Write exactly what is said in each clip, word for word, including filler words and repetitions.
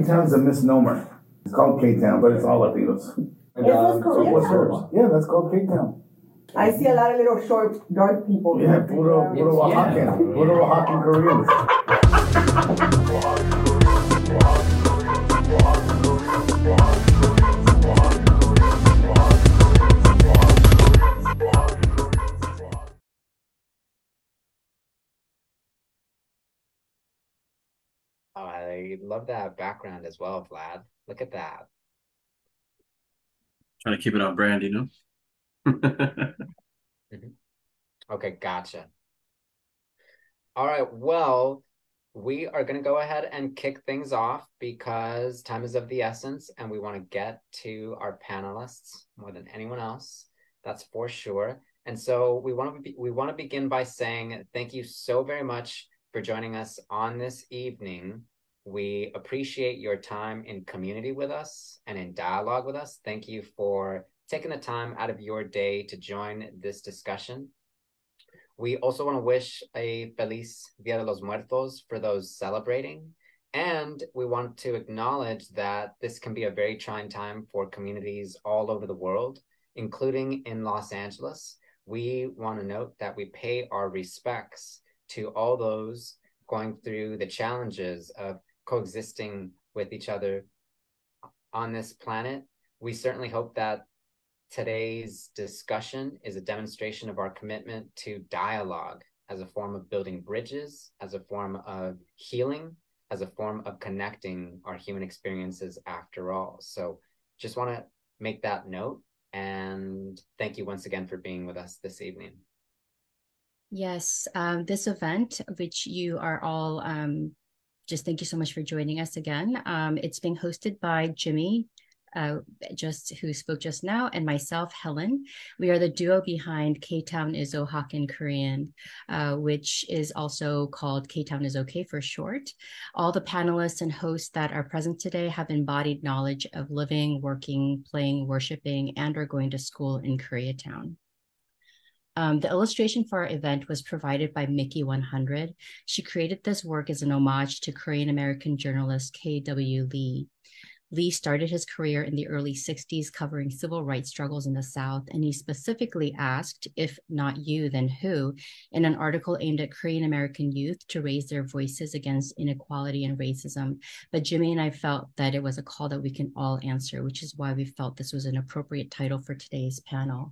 K-Town's a misnomer. It's called K-Town, but it's all Latinos. And, Is uh, this so what's Koreatown? yours? Yeah, that's called K-Town. I see a lot of little short, dark people. Yeah, puro, puro Oaxacan. Yeah. Puro Oaxacan Koreans. Oh, I love that background as well, Vlad. Look at that. Trying to keep it on brand, you know? Mhm. Okay, gotcha. All right, well, we are going to go ahead and kick things off because time is of the essence and we want to get to our panelists more than anyone else. That's for sure. And so we want to be, we want to begin by saying thank you so very much for joining us on this evening. We appreciate your time in community with us and in dialogue with us. Thank you for taking the time out of your day to join this discussion. We also want to wish a Feliz Dia de los Muertos for those celebrating. And we want to acknowledge that this can be a very trying time for communities all over the world, including in Los Angeles. We want to note that we pay our respects to all those going through the challenges of coexisting with each other on this planet. We certainly hope that today's discussion is a demonstration of our commitment to dialogue as a form of building bridges, as a form of healing, as a form of connecting our human experiences after all. So just want to make that note, and thank you once again for being with us this evening. Yes, um, this event, which you are all, um, just thank you so much for joining us again. Um, it's being hosted by Jimmy, uh, just who spoke just now, and myself, Helen. We are the duo behind K-Town is Oaxacan Korean, uh, which is also called K-Town is Okay for short. All the panelists and hosts that are present today have embodied knowledge of living, working, playing, worshiping, and or going to school in Koreatown. Um, the illustration for our event was provided by Mickey one hundred. She created this work as an homage to Korean-American journalist K W Lee. Lee started his career in the early sixties covering civil rights struggles in the South, and he specifically asked, if not you, then who, in an article aimed at Korean-American youth to raise their voices against inequality and racism. But Jimmy and I felt that it was a call that we can all answer, which is why we felt this was an appropriate title for today's panel.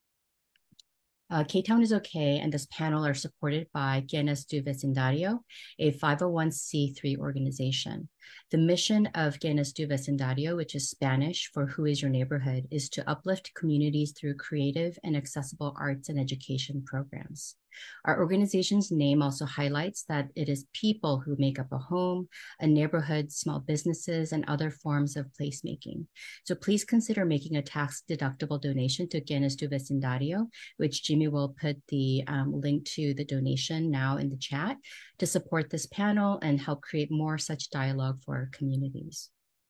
Uh, K-Town is Okay, and this panel are supported by Quienes tu Vecindario, a five oh one c three organization. The mission of Quienes tu Vecindario, which is Spanish for Who is Your Neighborhood, is to uplift communities through creative and accessible arts and education programs. Our organization's name also highlights that it is people who make up a home, a neighborhood, small businesses, and other forms of placemaking. So please consider making a tax-deductible donation to Quienes tu Vecindario, which Jimmy will put the um, link to the donation now in the chat, to support this panel and help create more such dialogue for our communities.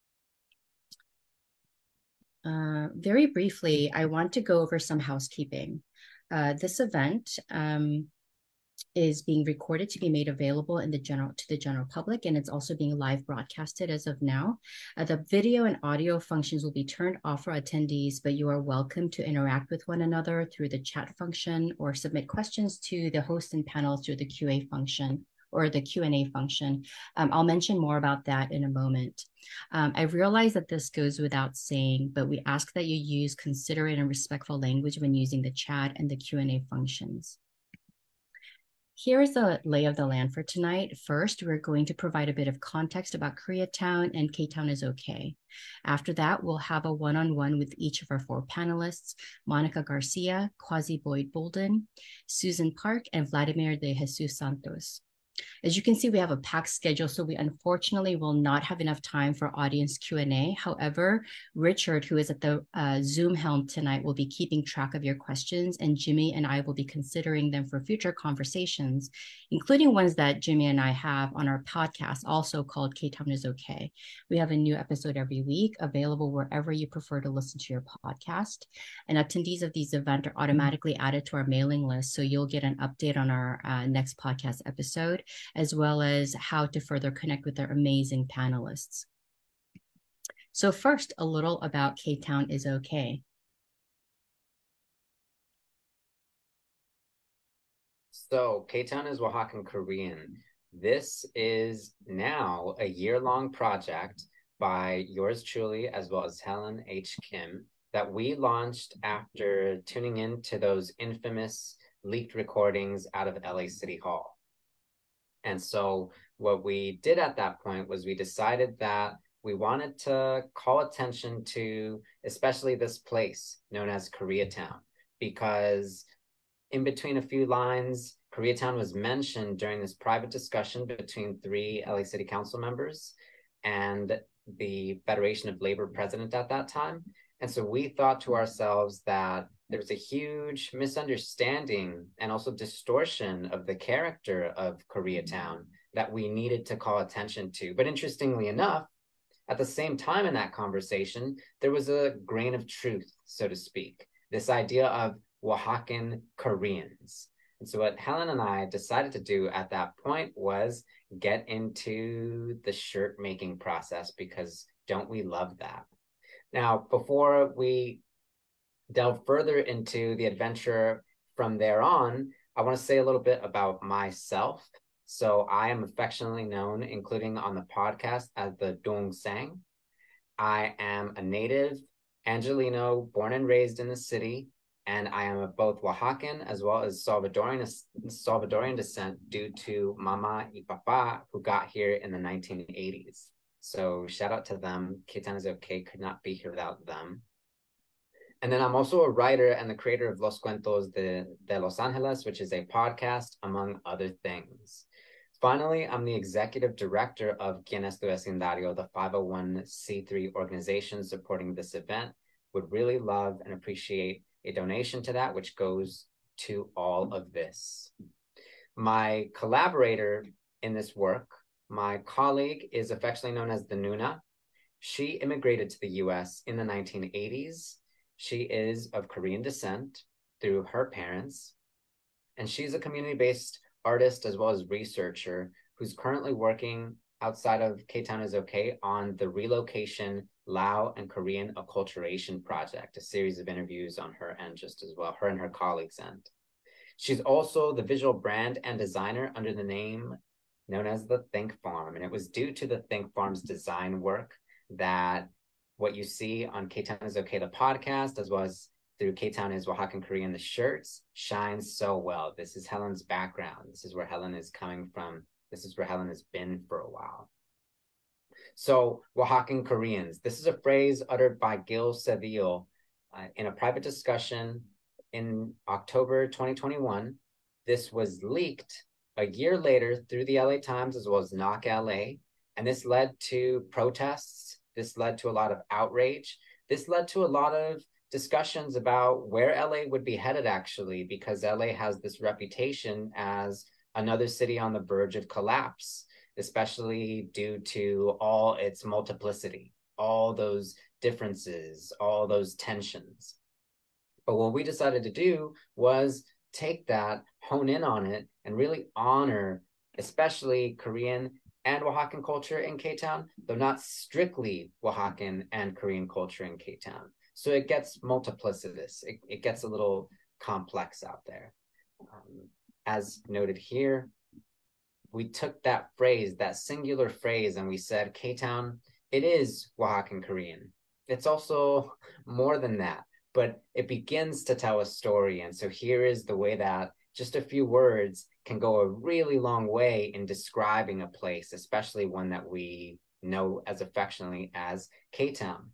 Uh, very briefly, I want to go over some housekeeping. Uh, this event um, is being recorded to be made available in the general to the general public, and it's also being live broadcasted as of now. Uh, the video and audio functions will be turned off for attendees, but you are welcome to interact with one another through the chat function or submit questions to the host and panel through the Q A function or the Q and A function. Um, I'll mention more about that in a moment. Um, I realize that this goes without saying, but we ask that you use considerate and respectful language when using the chat and the Q and A functions. Here is the lay of the land for tonight. First, we're going to provide a bit of context about Koreatown and K-Town is Okay. After that, we'll have a one-on-one with each of our four panelists, Monica Garcia, Quasi Boyd Bolden, Susan Park, and Vladimir de Jesus Santos. As you can see, we have a packed schedule, so we unfortunately will not have enough time for audience Q and A. However, Richard, who is at the uh, Zoom helm tonight, will be keeping track of your questions, and Jimmy and I will be considering them for future conversations, including ones that Jimmy and I have on our podcast, also called K-Town is Okay. We have a new episode every week, available wherever you prefer to listen to your podcast. And attendees of these events are automatically added to our mailing list, so you'll get an update on our uh, next podcast episode, as well as how to further connect with our amazing panelists. So first, a little about K-Town is okay. So K-Town is Oaxacan Korean. This is now a year-long project by yours truly, as well as Helen H. Kim, that we launched after tuning in to those infamous leaked recordings out of L A City Hall. And so what we did at that point was we decided that we wanted to call attention to especially this place known as Koreatown, because in between a few lines, Koreatown was mentioned during this private discussion between three L A City Council members and the Federation of Labor president at that time. And so we thought to ourselves that there was a huge misunderstanding and also distortion of the character of Koreatown that we needed to call attention to. But interestingly enough, at the same time in that conversation, there was a grain of truth, so to speak, this idea of Oaxacan Koreans. And so what Helen and I decided to do at that point was get into the shirt making process, because don't we love that? Now, before we delve further into the adventure from there on, I want to say a little bit about myself. So I am affectionately known, including on the podcast, as the Dong Sang. I am a native Angelino, born and raised in the city, and I am of both Oaxacan as well as Salvadorian, Salvadorian descent due to Mama y Papa, who got here in the nineteen eighties. So shout out to them. K-Town is okay, could not be here without them. And then I'm also a writer and the creator of Los Cuentos de, de Los Angeles, which is a podcast, among other things. Finally, I'm the executive director of Quien es tu Vecindario, the five oh one c three organization supporting this event. Would really love and appreciate a donation to that, which goes to all of this. My collaborator in this work, my colleague, is affectionately known as the Nuna. She immigrated to the U S in the nineteen eighties. She is of Korean descent through her parents, and she's a community-based artist as well as researcher who's currently working outside of K-Town is okay on the Relocation Lao and Korean Acculturation Project, a series of interviews on her end just as well, her and her colleagues' end. She's also the visual brand and designer under the name known as the Think Farm, and it was due to the Think Farm's design work that what you see on K-Town is okay, the podcast, as well as through K-Town is Oaxacan Korean, the shirts, shines so well. This is Helen's background. This is where Helen is coming from. This is where Helen has been for a while. So Oaxacan Koreans, this is a phrase uttered by Gil Cedillo uh, in a private discussion in October twenty twenty-one. This was leaked a year later through the L A Times as well as Knock L A, and this led to protests. This led to a lot of outrage. This led to a lot of discussions about where L A would be headed, actually, because L A has this reputation as another city on the verge of collapse, especially due to all its multiplicity, all those differences, all those tensions. But what we decided to do was take that, hone in on it, and really honor especially Korean and Oaxacan culture in K-Town, though not strictly Oaxacan and Korean culture in K-Town. So it gets multiplicitous. It, it gets a little complex out there. Um, as noted here, we took that phrase, that singular phrase, and we said, K-Town, it is Oaxacan Korean. It's also more than that, but it begins to tell a story. And so here is the way that just a few words can go a really long way in describing a place, especially one that we know as affectionately as K-Town.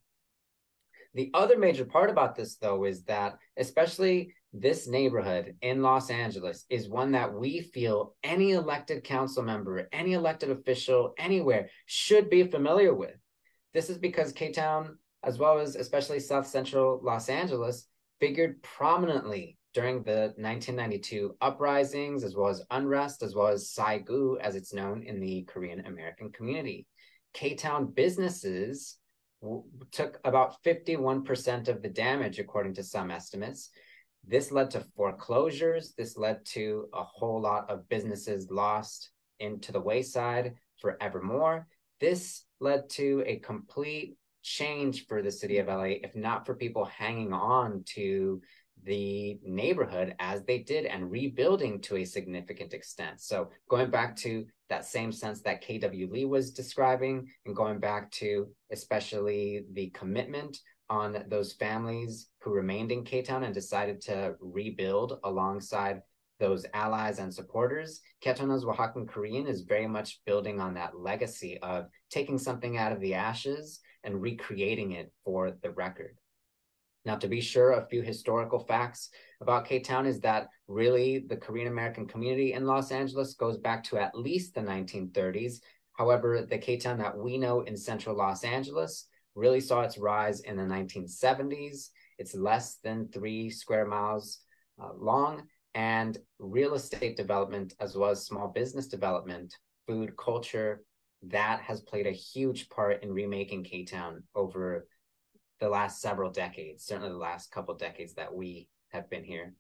The other major part about this, though, is that especially this neighborhood in Los Angeles is one that we feel any elected council member, any elected official anywhere should be familiar with. This is because K-Town, as well as especially South Central Los Angeles, figured prominently during the nineteen ninety-two uprisings, as well as unrest, as well as Saigu, as it's known in the Korean American community. K-Town businesses took about fifty-one percent of the damage, according to some estimates. This led to foreclosures. This led to a whole lot of businesses lost into the wayside forevermore. This led to a complete change for the city of L A if not for people hanging on to the neighborhood as they did and rebuilding to a significant extent. So going back to that same sense that K W Lee was describing, and going back to especially the commitment on those families who remained in K-Town and decided to rebuild alongside those allies and supporters, Ketona's Oaxacan Korean is very much building on that legacy of taking something out of the ashes and recreating it for the record. Now, to be sure, a few historical facts about K-Town is that really the Korean American community in Los Angeles goes back to at least the nineteen thirties. However, the K-Town that we know in central Los Angeles really saw its rise in the nineteen seventies. It's less than three square miles uh, long, and real estate development, as well as small business development, food, culture, that has played a huge part in remaking K-Town over the last several decades, certainly the last couple decades that we have been here.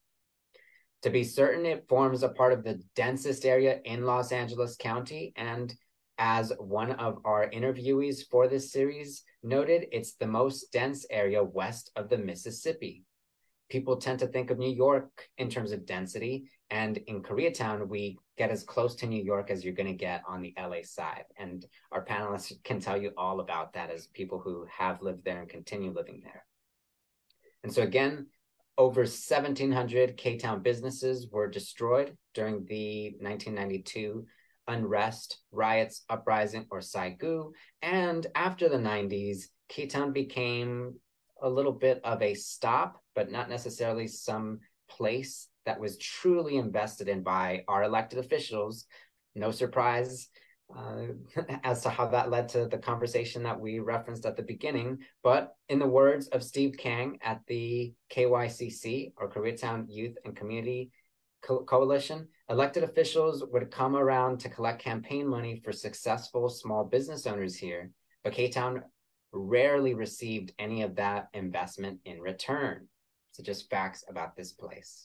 To be certain, it forms a part of the densest area in Los Angeles County, and as one of our interviewees for this series noted, it's the most dense area west of the Mississippi. People tend to think of New York in terms of density, and in Koreatown, we get as close to New York as you're going to get on the L A side. And our panelists can tell you all about that as people who have lived there and continue living there. And so again, over seventeen hundred K-Town businesses were destroyed during the nineteen ninety-two unrest, riots, uprising, or Saigu. And after the nineties, K-Town became a little bit of a stop, but not necessarily some place that was truly invested in by our elected officials. No surprise uh, as to how that led to the conversation that we referenced at the beginning. But in the words of Steve Kang at the K Y C C, or Koreatown Youth and Community Co- Coalition, elected officials would come around to collect campaign money for successful small business owners here, but K-Town rarely received any of that investment in return. So just facts about this place.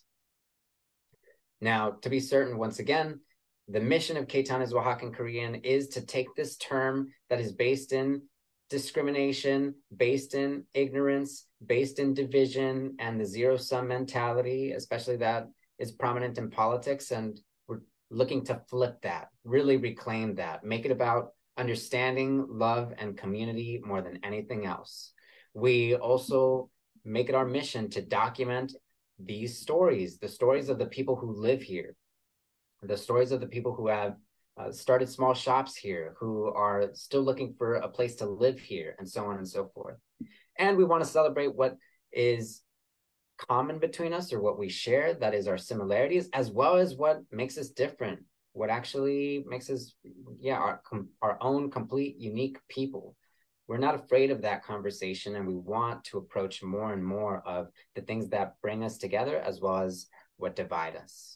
Now, to be certain, once again, the mission of K-Town is Oaxacan Korean is to take this term that is based in discrimination, based in ignorance, based in division, and the zero-sum mentality, especially that is prominent in politics, and we're looking to flip that, really reclaim that, make it about understanding, love, and community more than anything else. We also make it our mission to document these stories, the stories of the people who live here, the stories of the people who have uh, started small shops here, who are still looking for a place to live here, and so on and so forth. And we want to celebrate what is common between us, or what we share, that is our similarities, as well as what makes us different, what actually makes us, yeah, our, our own complete, unique people. We're not afraid of that conversation, and we want to approach more and more of the things that bring us together as well as what divide us.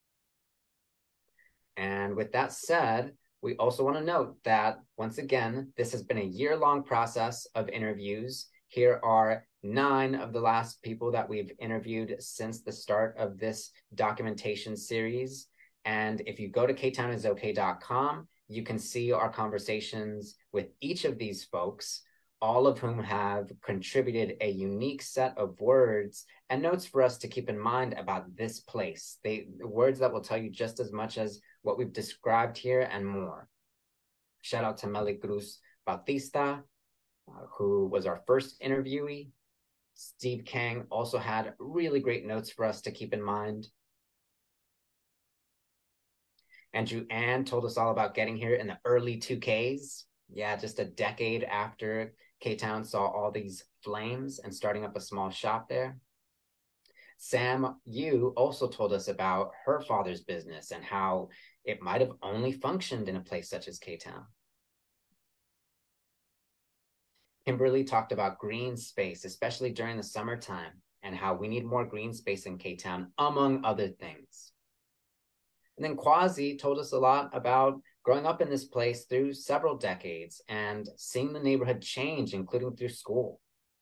And with that said, we also want to note that, once again, this has been a year-long process of interviews. Here are nine of the last people that we've interviewed since the start of this documentation series. And if you go to k town is okay dot com, you can see our conversations with each of these folks, all of whom have contributed a unique set of words and notes for us to keep in mind about this place. They words that will tell you just as much as what we've described here and more. Shout out to Meli Cruz Bautista, uh, who was our first interviewee. Steve Kang also had really great notes for us to keep in mind. Andrew Ann told us all about getting here in the early two Ks. Yeah, just a decade after K-Town saw all these flames and starting up a small shop there. Sam Yu also told us about her father's business and how it might have only functioned in a place such as K-Town. Kimberly talked about green space, especially during the summertime, and how we need more green space in K-Town, among other things. And then Quasi told us a lot about growing up in this place through several decades and seeing the neighborhood change, including through school.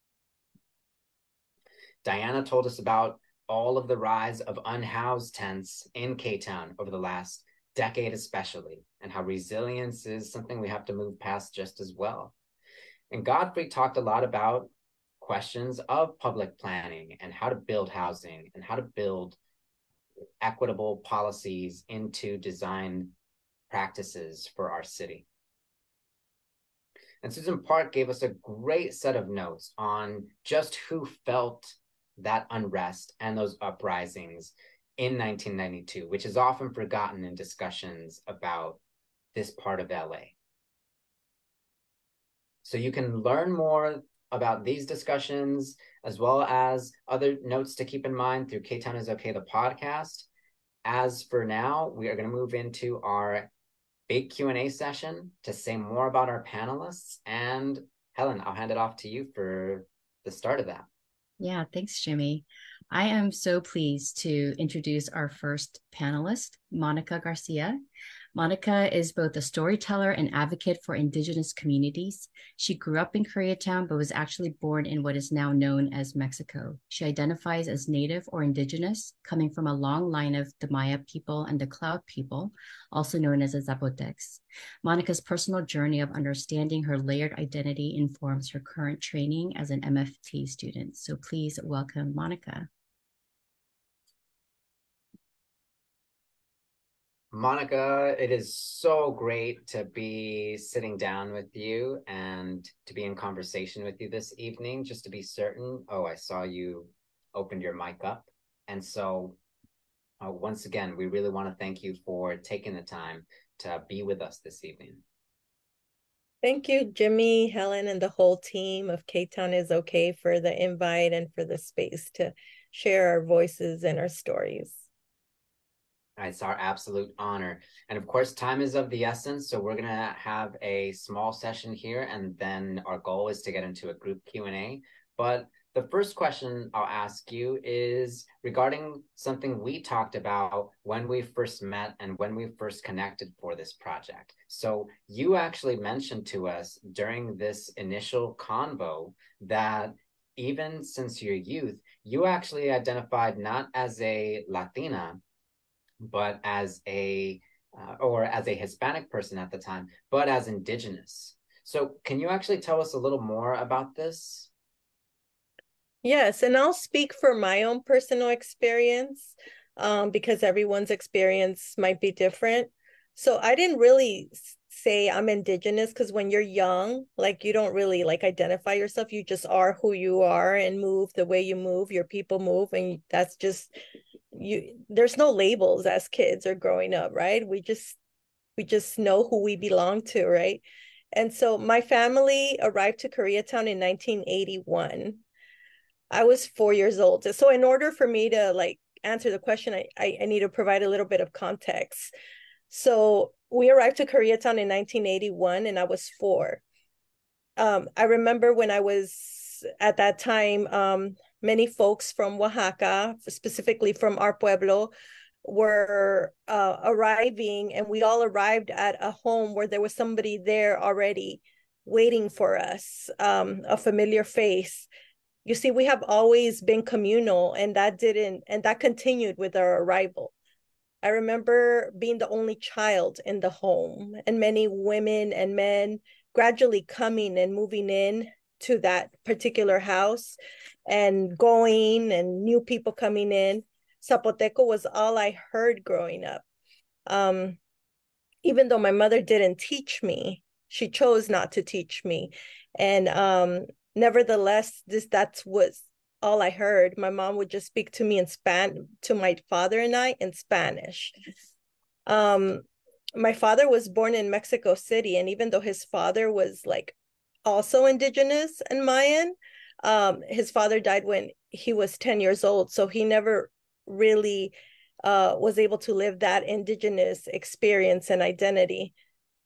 Diana told us about all of the rise of unhoused tents in K-Town over the last decade especially, and how resilience is something we have to move past just as well. And Godfrey talked a lot about questions of public planning and how to build housing and how to build equitable policies into design practices for our city. And Susan Park gave us a great set of notes on just who felt that unrest and those uprisings in nineteen ninety-two, which is often forgotten in discussions about this part of L A. So you can learn more about these discussions, as well as other notes to keep in mind through K-Town is Okay, the podcast. As for now, we are going to move into our big Q and A session to say more about our panelists. And Helen, I'll hand it off to you for the start of that. Yeah, thanks, Jimmy. I am so pleased to introduce our first panelist, Monica Garcia. Monica is both a storyteller and advocate for Indigenous communities. She grew up in Koreatown, but was actually born in what is now known as Mexico. She identifies as Native or Indigenous, coming from a long line of the Maya people and the Cloud people, also known as the Zapotecs. Monica's personal journey of understanding her layered identity informs her current training as an M F T student. So please welcome Monica. Monica, it is so great to be sitting down with you and to be in conversation with you this evening, just to be certain. Oh, I saw you opened your mic up. And so uh, once again, we really want to thank you for taking the time to be with us this evening. Thank you, Jimmy, Helen, and the whole team of K-Town is Okay for the invite and for the space to share our voices and our stories. It's our absolute honor. And of course, time is of the essence. So we're going to have a small session here, and then our goal is to get into a group Q and A. But the first question I'll ask you is regarding something we talked about when we first met and when we first connected for this project. So you actually mentioned to us during this initial convo that even since your youth, you actually identified not as a Latina, but as a, uh, or as a Hispanic person at the time, but as Indigenous. So can you actually tell us a little more about this? Yes, and I'll speak for my own personal experience um, because everyone's experience might be different. So I didn't really say I'm Indigenous because when you're young, like you don't really like identify yourself. You just are who you are and move the way you move, your people move, and that's just, you. There's no labels as kids or growing up, right? We just, we just know who we belong to, right? And so my family arrived to Koreatown in nineteen eighty-one. I was four years old. So in order for me to like answer the question, I, I, I need to provide a little bit of context. So we arrived to Koreatown in nineteen eighty-one and I was four. Um, I remember when I was at that time, um, many folks from Oaxaca, specifically from our pueblo, were uh, arriving, and we all arrived at a home where there was somebody there already waiting for us, um, a familiar face. You see, we have always been communal, and that didn't, and that continued with our arrival. I remember being the only child in the home, and many women and men gradually coming and moving in to that particular house and going, and new people coming in. Zapoteco was all I heard growing up. Um, even though my mother didn't teach me, she chose not to teach me. And um, nevertheless, this that's was all I heard. My mom would just speak to me in Span to my father and I in Spanish. Um, my father was born in Mexico City, and even though his father was like also Indigenous and Mayan, um, his father died when he was ten years old, so he never really uh, was able to live that Indigenous experience and identity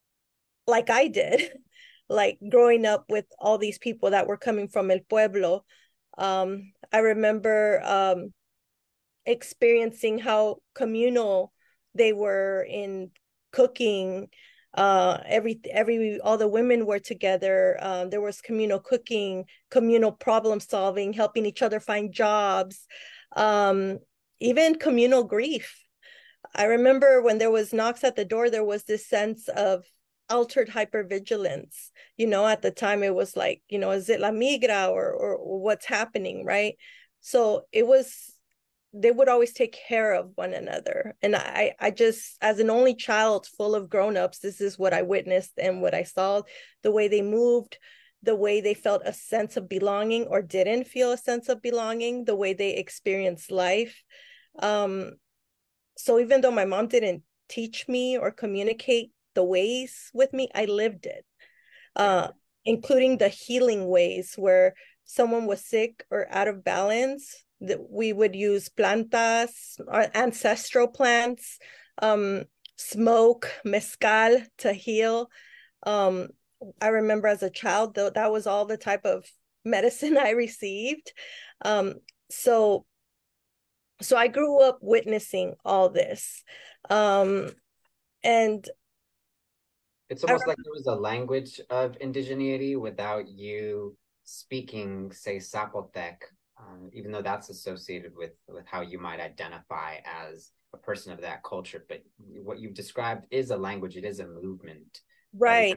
like I did. Like growing up with all these people that were coming from El Pueblo. Um, I remember um, experiencing how communal they were in cooking. Uh, every, every, all the women were together. Um, there was communal cooking, communal problem solving, helping each other find jobs, um, even communal grief. I remember when there was knocks at the door, there was this sense of altered hypervigilance. You know, at the time it was like, you know, is it la migra or, or what's happening, right? So it was, they would always take care of one another. And I, I just, as an only child full of grown-ups, this is what I witnessed and what I saw, the way they moved, the way they felt a sense of belonging or didn't feel a sense of belonging, the way they experienced life. Um, so even though my mom didn't teach me or communicate the ways with me, I lived it, uh, including the healing ways where someone was sick or out of balance, that we would use plantas, or ancestral plants, um, smoke, mezcal to heal. Um, I remember as a child, though, that was all the type of medicine I received. Um, so, so I grew up witnessing all this. Um, and it's almost like there was a language of indigeneity without you speaking, say, Zapotec, um, even though that's associated with, with how you might identify as a person of that culture. But what you've described is a language, it is a movement. Right.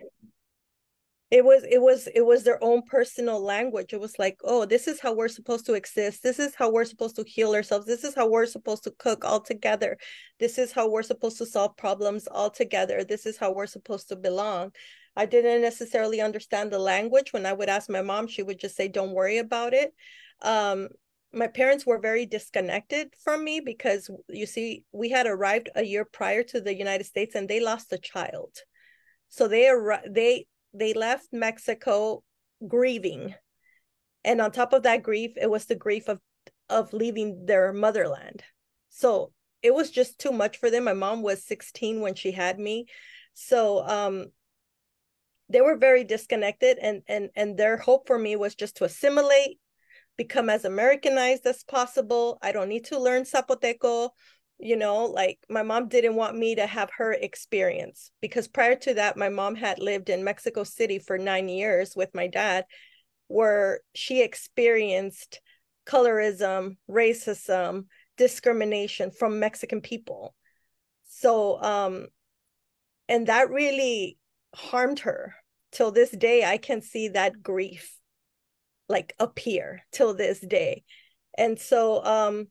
It was, it was, it was their own personal language. It was like, oh, this is how we're supposed to exist. This is how we're supposed to heal ourselves. This is how we're supposed to cook all together. This is how we're supposed to solve problems all together. This is how we're supposed to belong. I didn't necessarily understand the language. When I would ask my mom, she would just say, don't worry about it. Um, my parents were very disconnected from me because, you see, we had arrived a year prior to the United States and they lost a child. So they they they left Mexico grieving. And on top of that grief, it was the grief of, of leaving their motherland. So it was just too much for them. My mom was sixteen when she had me. So um, they were very disconnected, and, and, and their hope for me was just to assimilate, become as Americanized as possible. I don't need to learn Zapoteco. You know, like my mom didn't want me to have her experience, because prior to that, my mom had lived in Mexico City for nine years with my dad, where she experienced colorism, racism, discrimination from Mexican people. So, um, and that really harmed her. Till this day, I can see that grief like appear till this day. And so, um,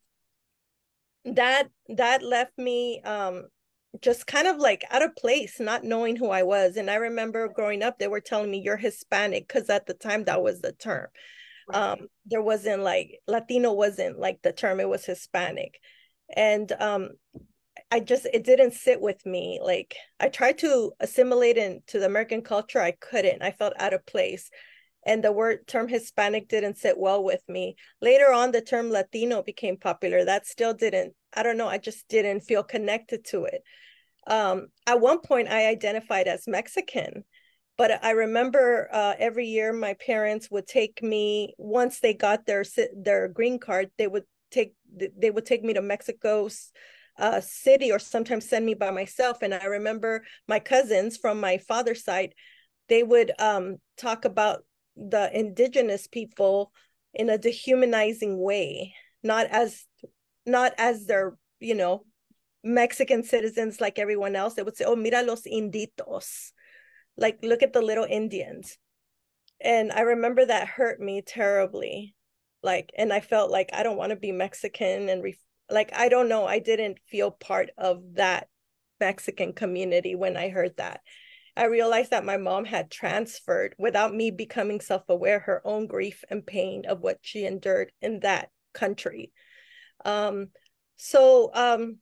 that that left me um just kind of like out of place, not knowing who I was. And I remember growing up, they were telling me you're Hispanic, because at the time that was the term. Um there wasn't like Latino, wasn't like the term, it was Hispanic. And um I just, it didn't sit with me. Like I tried to assimilate into the American culture, I couldn't. I felt out of place. And the word term Hispanic didn't sit well with me. Later on, the term Latino became popular. That still didn't, I don't know, I just didn't feel connected to it. Um, at one point, I identified as Mexican, but I remember uh, every year my parents would take me, once they got their their green card, they would take they would take me to Mexico's uh, city, or sometimes send me by myself. And I remember my cousins from my father's side, they would um, talk about the indigenous people in a dehumanizing way, not as not as their, you know, Mexican citizens like everyone else. They would say, oh, mira los inditos, like look at the little Indians. And I remember that hurt me terribly. Like, and I felt like I don't want to be Mexican, and re- like I don't know, I didn't feel part of that Mexican community when I heard that. I realized that my mom had transferred, without me becoming self-aware, her own grief and pain of what she endured in that country. Um, so um,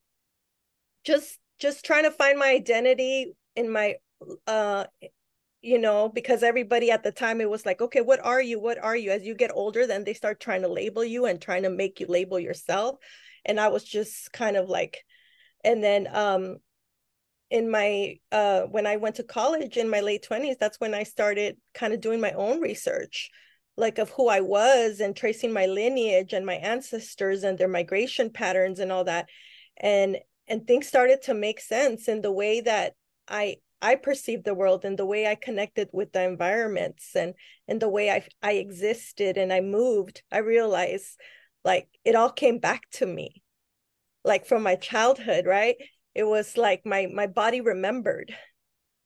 just just trying to find my identity in my, uh, you know, because everybody at the time, it was like, okay, what are you? What are you? As you get older, then they start trying to label you and trying to make you label yourself. And I was just kind of like, and then um, in my uh when I went to college in my late twenties, that's when I started kind of doing my own research, like of who I was, and tracing my lineage and my ancestors and their migration patterns and all that. And and things started to make sense in the way that I I perceived the world, and the way I connected with the environments, and and the way I I existed and I moved. I realized like it all came back to me, like from my childhood, right? It was like my my body remembered,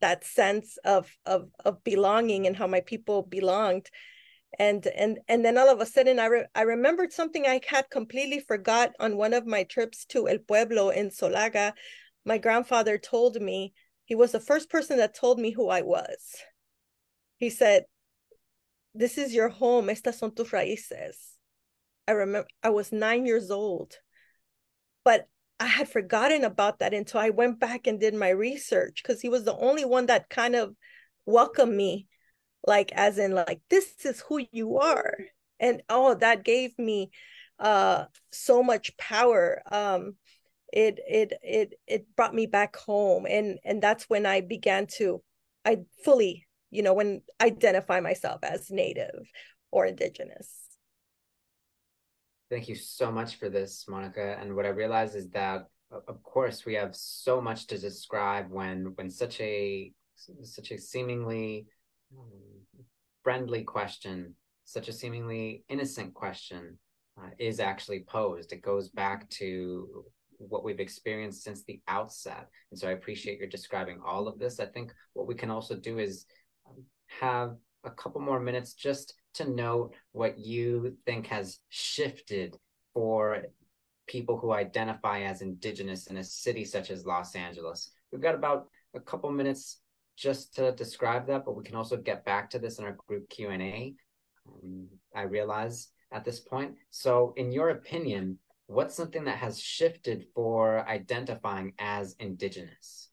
that sense of of of belonging and how my people belonged. And and and then all of a sudden I re I remembered something I had completely forgot on one of my trips to El Pueblo in Solaga. My grandfather told me, he was the first person that told me who I was. He said, "This is your home. Estas son tus raíces." I remember I was nine years old, but I had forgotten about that until I went back and did my research, because he was the only one that kind of welcomed me, like as in like, this is who you are. And oh, that gave me uh so much power. Um it it it it brought me back home, and and that's when I began to I fully, you know, when identify myself as Native or Indigenous. Thank you so much for this, Monica. And what I realize is that, of course, we have so much to describe when when such a such a seemingly um, friendly question, such a seemingly innocent question uh, is actually posed. It goes back to what we've experienced since the outset. And so I appreciate your describing all of this. I think what we can also do is um, have a couple more minutes just to note what you think has shifted for people who identify as Indigenous in a city such as Los Angeles. We've got about a couple minutes just to describe that, but we can also get back to this in our group Q and A, um, I realize at this point. So in your opinion, what's something that has shifted for identifying as Indigenous?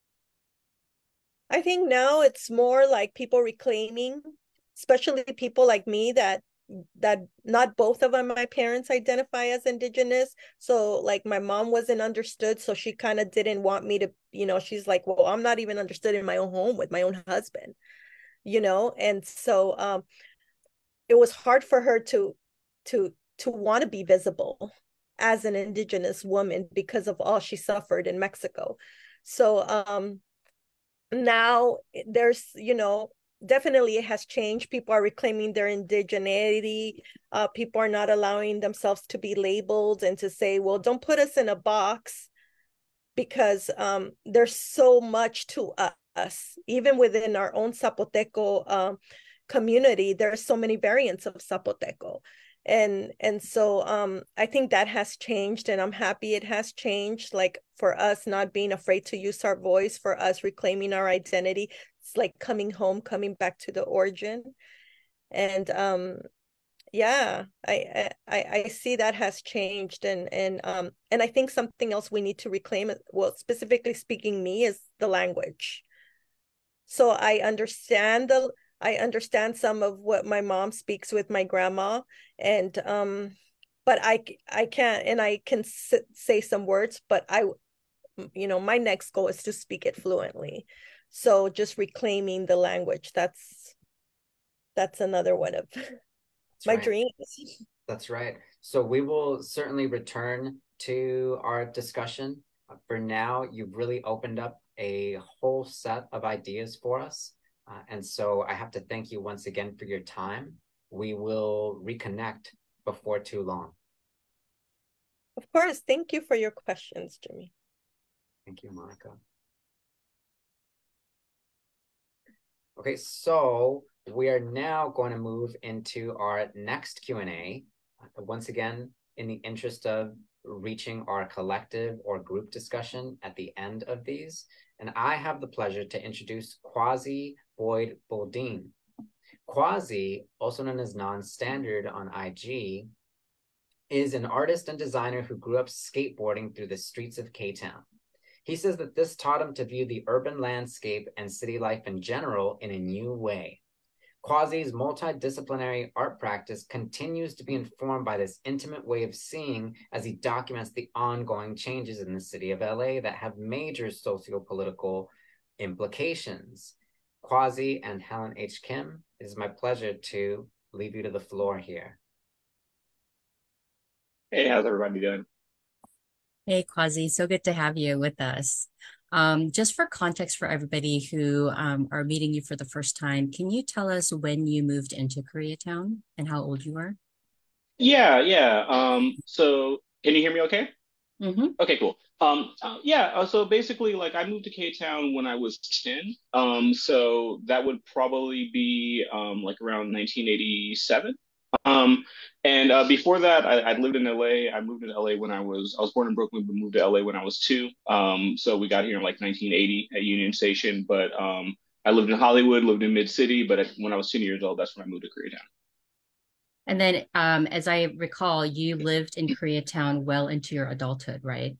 I think now it's more like people reclaiming, especially people like me that that not both of my parents identify as Indigenous. So like my mom wasn't understood, so she kind of didn't want me to, you know, she's like, well, I'm not even understood in my own home with my own husband, you know. And so um it was hard for her to to to want to be visible as an Indigenous woman because of all she suffered in Mexico. So um now there's, you know, definitely it has changed. People are reclaiming their indigeneity. Uh, people are not allowing themselves to be labeled and to say, well, don't put us in a box, because um, there's so much to us. Even within our own Zapoteco um, community, there are so many variants of Zapoteco. And and so um, I think that has changed, and I'm happy it has changed. Like for us, not being afraid to use our voice, for us reclaiming our identity. It's like coming home, coming back to the origin. And um, yeah, I, I I see that has changed, and and um and I think something else we need to reclaim, well, specifically speaking, me, is the language. So I understand the I understand some of what my mom speaks with my grandma, and um, but I I can't, and I can sit, say some words, but I, you know, my next goal is to speak it fluently. So just reclaiming the language, that's that's another one of that's my right. dreams. That's right. So we will certainly return to our discussion. For now, you've really opened up a whole set of ideas for us. Uh, and so I have to thank you once again for your time. We will reconnect before too long. Of course. Thank you for your questions, Jimmy. Thank you, Monica. Okay, so we are now going to move into our next Q and A. Uh, once again, in the interest of reaching our collective or group discussion at the end of these. And I have the pleasure to introduce Quasi Boyd Boldine. Quasi, also known as Non-Standard on I G, is an artist and designer who grew up skateboarding through the streets of K-Town. He says that this taught him to view the urban landscape and city life in general in a new way. Quasi's multidisciplinary art practice continues to be informed by this intimate way of seeing as he documents the ongoing changes in the city of L A that have major socio-political implications. Quasi and Helen H. Kim, it is my pleasure to leave you to the floor here. Hey, how's everybody doing? Hey, Quasi, so good to have you with us. Um, just for context for everybody who um, are meeting you for the first time, can you tell us when you moved into Koreatown and how old you were? Yeah, yeah. Um, so can you hear me okay? Mm-hmm. Okay, cool. Um, uh, yeah, uh, so basically, like, I moved to K-Town when I was ten. Um, so that would probably be um, like around nineteen eighty-seven. Um, and uh, before that, I, I lived in L A. I moved to L A when I was I was born in Brooklyn, but moved to L A when I was two. Um, so we got here in like nineteen eighty at Union Station. But um, I lived in Hollywood, lived in Mid City. But when I was ten years old, that's when I moved to Koreatown. And then, um, as I recall, you lived in Koreatown well into your adulthood, right?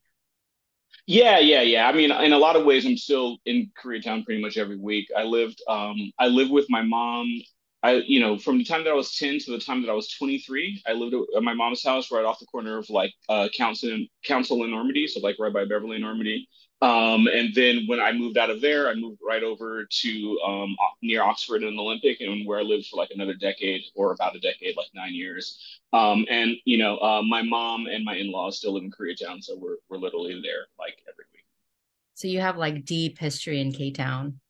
Yeah, yeah, yeah. I mean, in a lot of ways, I'm still in Koreatown pretty much every week. I lived, um, I lived with my mom. I, you know, from the time that I was ten to the time that I was twenty-three, I lived at my mom's house right off the corner of like uh, Council and Council and Normandy, so like right by Beverly and Normandy. Um, and then when I moved out of there, I moved right over to um, near Oxford and Olympic, and where I lived for like another decade or about a decade, like nine years. Um, and you know, uh, my mom and my in-laws still live in Koreatown, so we're we're literally there like every week. So you have like deep history in K-Town.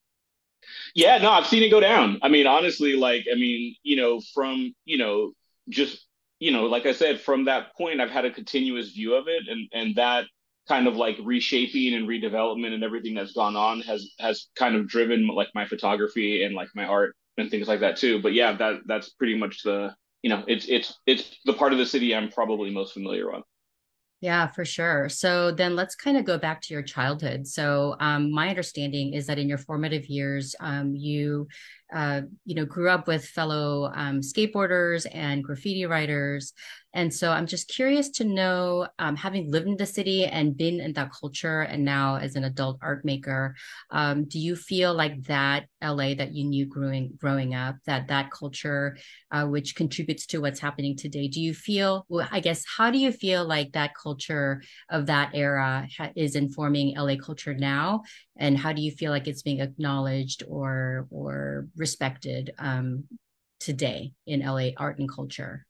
Yeah, no, I've seen it go down. I mean, honestly, like, I mean, you know, from, you know, just, you know, like I said, from that point, I've had a continuous view of it, and and that kind of like reshaping and redevelopment and everything that's gone on has has kind of driven like my photography and like my art and things like that too. But yeah, that that's pretty much the, you know, it's it's it's the part of the city I'm probably most familiar with. Yeah, for sure. So then let's kind of go back to your childhood. So um, my understanding is that in your formative years, um, you, uh, you know, grew up with fellow um, skateboarders and graffiti writers. And so I'm just curious to know, um, having lived in the city and been in that culture, and now as an adult art maker, um, do you feel like that L A that you knew growing growing up, that that culture, uh, which contributes to what's happening today, do you feel, well, I guess, how do you feel like that culture of that era ha- is informing L A culture now? And how do you feel like it's being acknowledged or or respected um, today in L A art and culture?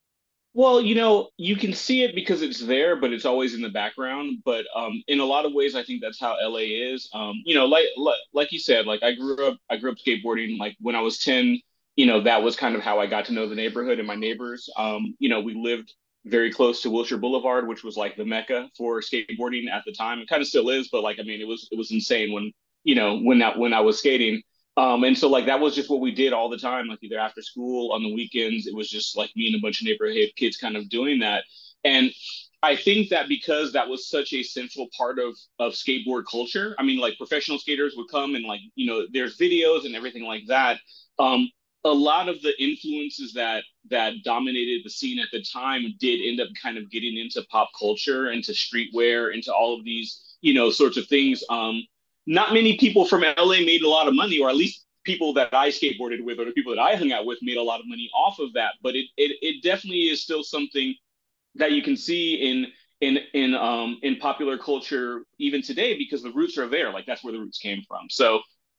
Well, you know, you can see it because it's there, but it's always in the background. But um, in a lot of ways, I think that's how L A is. Um, you know, like, like like you said, like I grew up, I grew up skateboarding. Like when I was ten, you know, that was kind of how I got to know the neighborhood and my neighbors. Um, you know, we lived very close to Wilshire Boulevard, which was like the mecca for skateboarding at the time. It kind of still is, but like I mean, it was it was insane when you know when that when I was skating. Um, and so like that was just what we did all the time, like either after school, on the weekends. It was just like me and a bunch of neighborhood kids kind of doing that. And I think that because that was such a central part of of skateboard culture, I mean, like professional skaters would come and like, you know, there's videos and everything like that. Um, a lot of the influences that that dominated the scene at the time did end up kind of getting into pop culture, into streetwear, into all of these, you know, sorts of things. Um, not many people from L A made a lot of money, or at least people that I skateboarded with or the people that I hung out with made a lot of money off of that. But it it, it definitely is still something that you can see in in in um in popular culture even today, because the roots are there. Like that's where the roots came from. So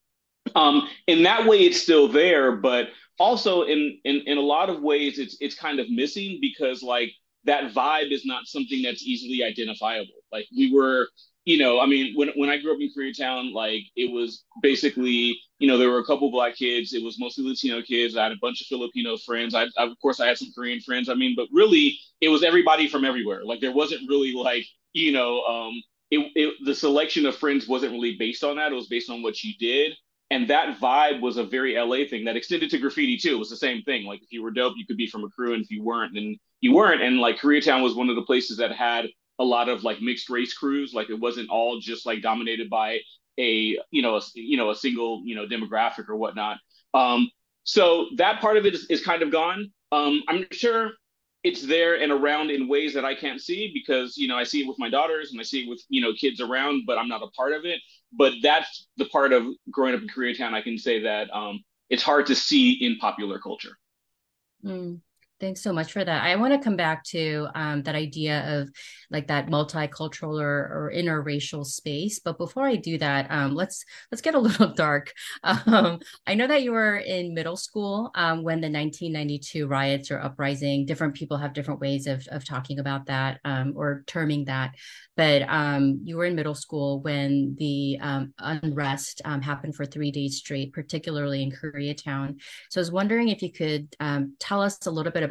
um in that way it's still there, but also in in in a lot of ways it's it's kind of missing, because like that vibe is not something that's easily identifiable. Like we were, you know, I mean, when when I grew up in Koreatown, like it was basically, you know, there were a couple black kids. It was mostly Latino kids. I had a bunch of Filipino friends. I, I of course I had some Korean friends. I mean, but really it was everybody from everywhere. Like there wasn't really like, you know, um, it, it the selection of friends wasn't really based on that. It was based on what you did. And that vibe was a very L A thing that extended to graffiti too. It was the same thing. Like if you were dope, you could be from a crew, and if you weren't, then you weren't. And like Koreatown was one of the places that had a lot of like mixed race crews. Like it wasn't all just like dominated by a, you know, a, you know, a single, you know, demographic or whatnot. Um, so that part of it is, is kind of gone. Um, I'm sure it's there and around in ways that I can't see, because, you know, I see it with my daughters and I see it with, you know, kids around, but I'm not a part of it. But that's the part of growing up in Koreatown I can say that um, it's hard to see in popular culture. Mm. Thanks so much for that. I want to come back to um, that idea of like that multicultural or, or interracial space. But before I do that, um, let's let's get a little dark. Um, I know that you were in middle school um, when the nineteen ninety-two riots or uprising. Different people have different ways of of talking about that um, or terming that. But um, you were in middle school when the um, unrest um, happened for three days straight, particularly in Koreatown. So I was wondering if you could um, tell us a little bit about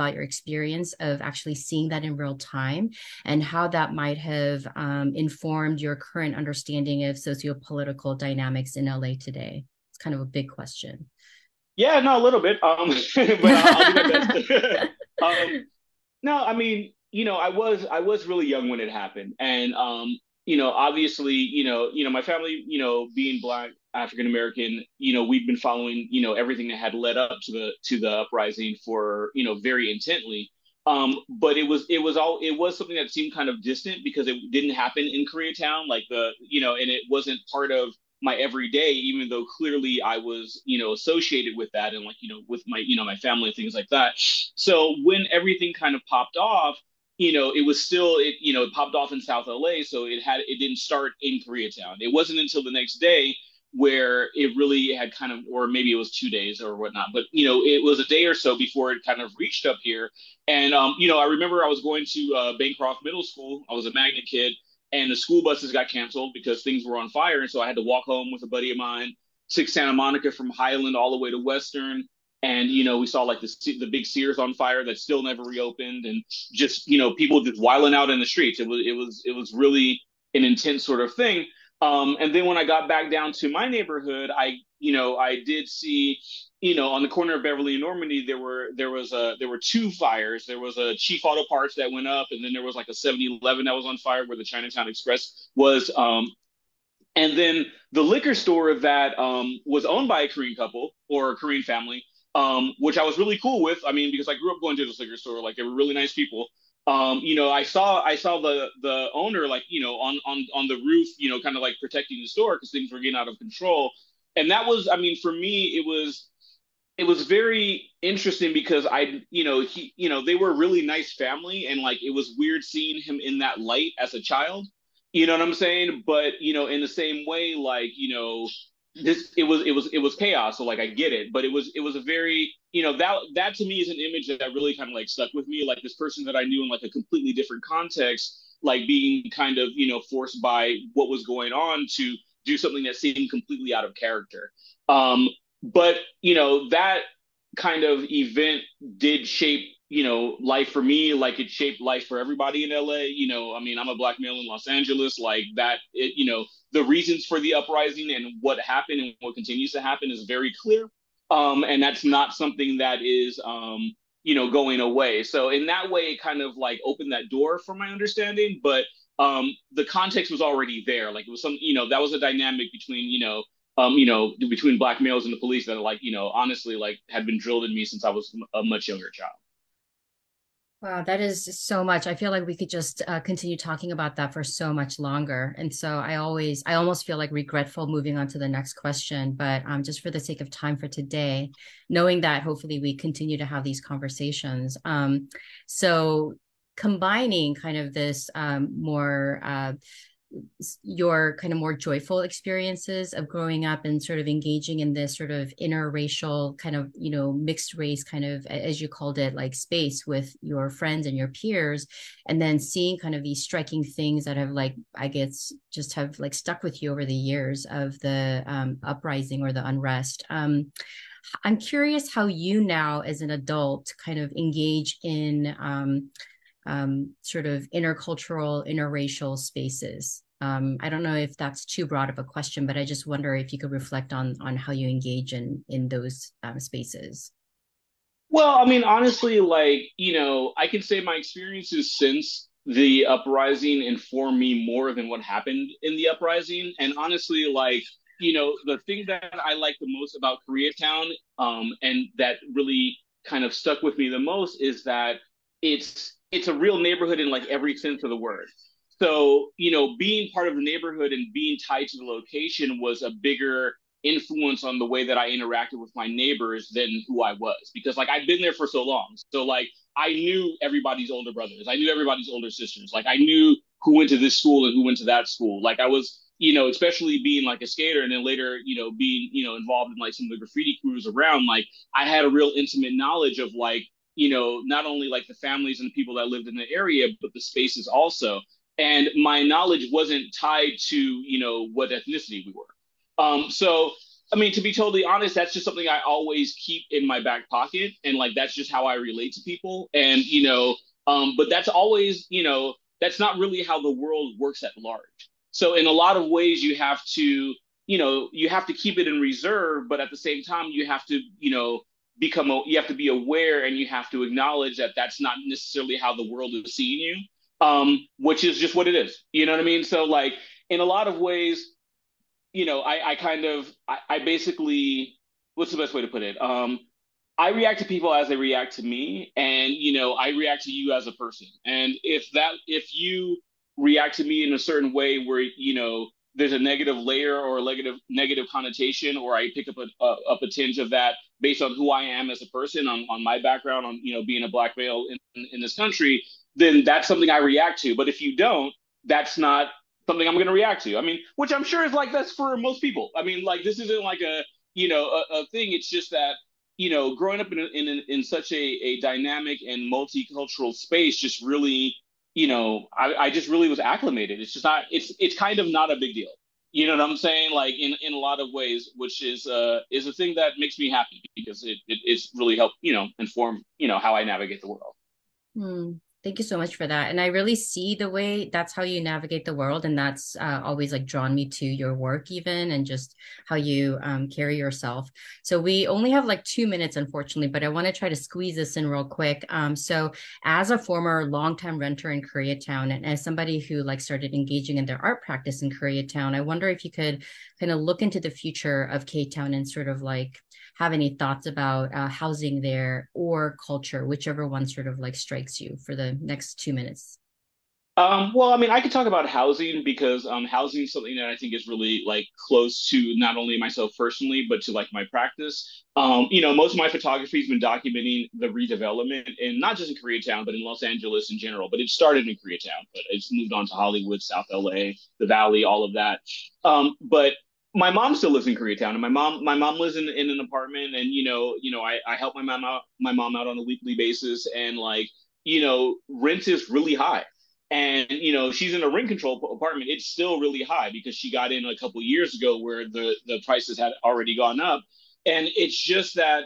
about your experience of actually seeing that in real time and how that might have um, informed your current understanding of sociopolitical dynamics in L A today. It's kind of a big question. Yeah, no, a little bit, um, but I'll, I'll do my best. um, no, I mean, you know, I was I was really young when it happened, and um, you know, obviously, you know, you know, my family, you know, being Black, African American, you know, we've been following, you know, everything that had led up to the to the uprising for, you know, very intently. Um, but it was it was all it was something that seemed kind of distant because it didn't happen in Koreatown, like the, you know, and it wasn't part of my everyday, even though clearly I was, you know, associated with that and like, you know, with my, you know, my family and things like that. So when everything kind of popped off, you know, it was still, it, you know, it popped off in South L A. So it had, it didn't start in Koreatown. It wasn't until the next day where it really had kind of, or maybe it was two days or whatnot, but, you know, it was a day or so before it kind of reached up here. And, um, you know, I remember I was going to uh, Bancroft Middle School. I was a magnet kid. And the school buses got canceled because things were on fire. And so I had to walk home with a buddy of mine, took Santa Monica from Highland all the way to Western. And, you know, we saw like the, the big Sears on fire that still never reopened, and just, you know, people just wiling out in the streets. It was, it was, it was really an intense sort of thing. Um, and then when I got back down to my neighborhood, I, you know, I did see, you know, on the corner of Beverly and Normandy, there were there was a there were two fires. There was a Chief Auto Parts that went up, and then there was like a seven eleven that was on fire where the Chinatown Express was. Um, and then the liquor store that um, was owned by a Korean couple or a Korean family, um, which I was really cool with. I mean, because I grew up going to this liquor store, like they were really nice people. Um, you know, I saw I saw the the owner like, you know, on on on the roof, you know, kind of like protecting the store because things were getting out of control. And that was, I mean, for me, it was it was very interesting because I, you know, he, you know, they were a really nice family, and like it was weird seeing him in that light as a child. You know what I'm saying? But, you know, in the same way, like, you know, this it was it was it was chaos. So like I get it, but it was it was a very, you know, that that to me is an image that really kind of like stuck with me. Like this person that I knew in like a completely different context, like being kind of, you know, forced by what was going on to do something that seemed completely out of character. Um, but, you know, that kind of event did shape, you know, life for me, like it shaped life for everybody in L A. You know, I mean, I'm a Black male in Los Angeles, like that, it, you know, the reasons for the uprising and what happened and what continues to happen is very clear. Um, and that's not something that is, um, you know, going away. So in that way, it kind of like opened that door from my understanding, but um, the context was already there. Like it was some, you know, that was a dynamic between, you know, um, you know, between Black males and the police that like, you know, honestly, like had been drilled in me since I was a much younger child. Wow, that is so much. I feel like we could just uh, continue talking about that for so much longer. And so I always, I almost feel like regretful moving on to the next question, but um, just for the sake of time for today, knowing that hopefully we continue to have these conversations. Um, so combining kind of this um, more, uh, your kind of more joyful experiences of growing up and sort of engaging in this sort of interracial kind of, you know, mixed race kind of, as you called it, like space with your friends and your peers, and then seeing kind of these striking things that have like, I guess, just have like stuck with you over the years of the um, uprising or the unrest. Um, I'm curious how you now as an adult kind of engage in um, um, sort of intercultural, interracial spaces. Um, I don't know if that's too broad of a question, but I just wonder if you could reflect on on how you engage in in those um, spaces. Well, I mean, honestly, like, you know, I can say my experiences since the uprising inform me more than what happened in the uprising. And honestly, like, you know, the thing that I like the most about Koreatown, um, and that really kind of stuck with me the most is that it's it's a real neighborhood in like every sense of the word. So, you know, being part of the neighborhood and being tied to the location was a bigger influence on the way that I interacted with my neighbors than who I was, because like I'd been there for so long. So like I knew everybody's older brothers. I knew everybody's older sisters. Like I knew who went to this school and who went to that school. Like I was, you know, especially being like a skater and then later, you know, being, you know, involved in like some of the graffiti crews around, like I had a real intimate knowledge of like, you know, not only like the families and the people that lived in the area, but the spaces also. And my knowledge wasn't tied to, you know, what ethnicity we were. Um, so I mean, to be totally honest, that's just something I always keep in my back pocket. And like, that's just how I relate to people. And, you know, um, but that's always, you know, that's not really how the world works at large. So in a lot of ways, you have to, you know, you have to keep it in reserve, but at the same time, you have to, you know, become, a, you have to be aware and you have to acknowledge that that's not necessarily how the world is seeing you, um, which is just what it is. You know what I mean? So like, in a lot of ways, you know, I, I kind of, I, I basically, what's the best way to put it? Um, I react to people as they react to me, and you know, I react to you as a person. And if that, if you react to me in a certain way where you know there's a negative layer or a negative negative connotation, or I pick up a, a up a tinge of that based on who I am as a person, on on my background, on you know being a black male in, in this country, then that's something I react to. But if you don't, that's not something I'm going to react to. I mean, which I'm sure is like that's for most people. I mean, like this isn't like a you know a, a thing. It's just that you know growing up in a, in in such a a dynamic and multicultural space just really you know I, I just really was acclimated. It's just not. It's it's kind of not a big deal. You know what I'm saying? Like in, in a lot of ways, which is uh is a thing that makes me happy because it, it it's really helped you know inform you know how I navigate the world. Hmm. Thank you so much for that. And I really see the way that's how you navigate the world. And that's uh, always like drawn me to your work even, and just how you um, carry yourself. So we only have like two minutes, unfortunately, but I want to try to squeeze this in real quick. Um, so as a former longtime renter in Koreatown, and as somebody who like started engaging in their art practice in Koreatown, I wonder if you could kind of look into the future of K-Town and sort of like have any thoughts about uh, housing there or culture, whichever one sort of like strikes you for the next two minutes. Um, well, I mean, I could talk about housing because um, housing is something that I think is really like close to not only myself personally, but to like my practice. Um, you know, most of my photography has been documenting the redevelopment, and not just in Koreatown, but in Los Angeles in general. But it started in Koreatown, but it's moved on to Hollywood, South L A, the Valley, all of that. Um, but my mom still lives in Koreatown, and my mom my mom lives in, in an apartment, and you know, you know, I, I help my mom out my mom out on a weekly basis, and like, you know, rent is really high. And you know she's in a rent control apartment. It's still really high because she got in a couple years ago where the the prices had already gone up. And it's just that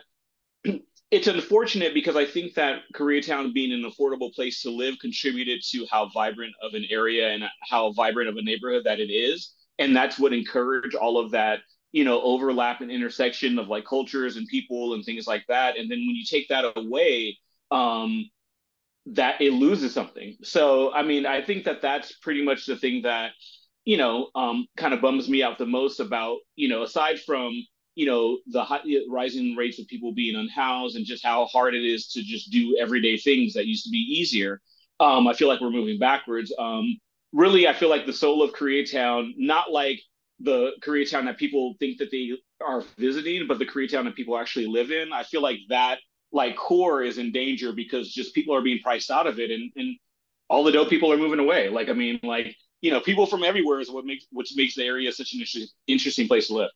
it's unfortunate because I think that Koreatown being an affordable place to live contributed to how vibrant of an area and how vibrant of a neighborhood that it is. And that's what encouraged all of that, you know, overlap and intersection of like cultures and people and things like that. And then when you take that away, um, that it loses something. So, I mean, I think that that's pretty much the thing that, you know, um, kind of bums me out the most about, you know, aside from, you know, the high, rising rates of people being unhoused and just how hard it is to just do everyday things that used to be easier. Um, I feel like we're moving backwards. Um, really, I feel like the soul of Koreatown, not like the Koreatown that people think that they are visiting, but the Koreatown that people actually live in. I feel like that like core is in danger because just people are being priced out of it, and, and all the dope people are moving away. Like, I mean, like, you know, people from everywhere is what makes, which makes the area such an interesting, interesting place to live.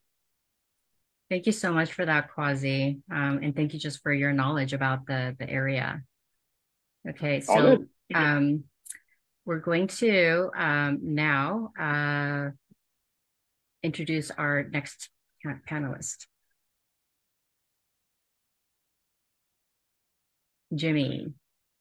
Thank you so much for that, Quasi. Um, and thank you just for your knowledge about the, the area. Okay, so um, we're going to um, now uh, introduce our next panelist. Jimmy.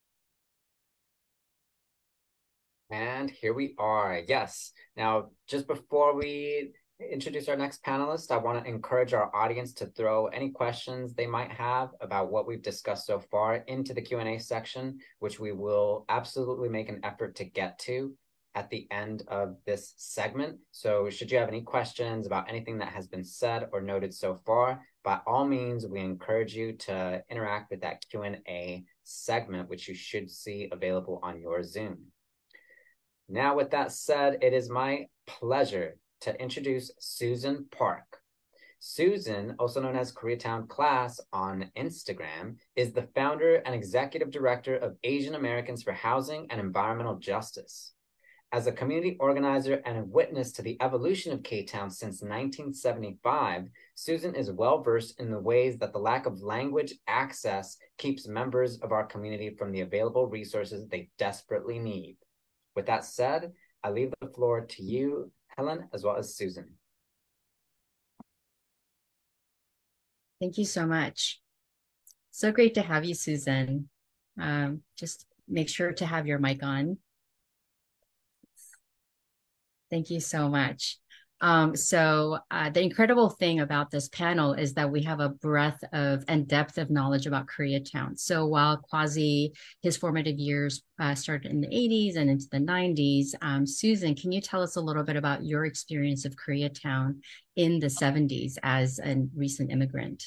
And here we are. Yes. Now, just before we introduce our next panelist, I want to encourage our audience to throw any questions they might have about what we've discussed so far into the Q and A section, which we will absolutely make an effort to get to at the end of this segment. So should you have any questions about anything that has been said or noted so far, by all means, we encourage you to interact with that Q and A segment, which you should see available on your Zoom. Now, with that said, it is my pleasure to introduce Susan Park. Susan, also known as Koreatown Class on Instagram, is the founder and executive director of Asian Americans for Housing and Environmental Justice. As a community organizer and a witness to the evolution of K-Town since nineteen seventy-five, Susan is well-versed in the ways that the lack of language access keeps members of our community from the available resources they desperately need. With that said, I leave the floor to you, Helen, as well as Susan. Thank you so much. So great to have you, Susan. Um, just make sure to have your mic on. Thank you so much. Um, so uh, the incredible thing about this panel is that we have a breadth of and depth of knowledge about Koreatown. So while Kwasi, his formative years uh, started in the eighties and into the nineties, um, Susan, can you tell us a little bit about your experience of Koreatown in the seventies as a recent immigrant?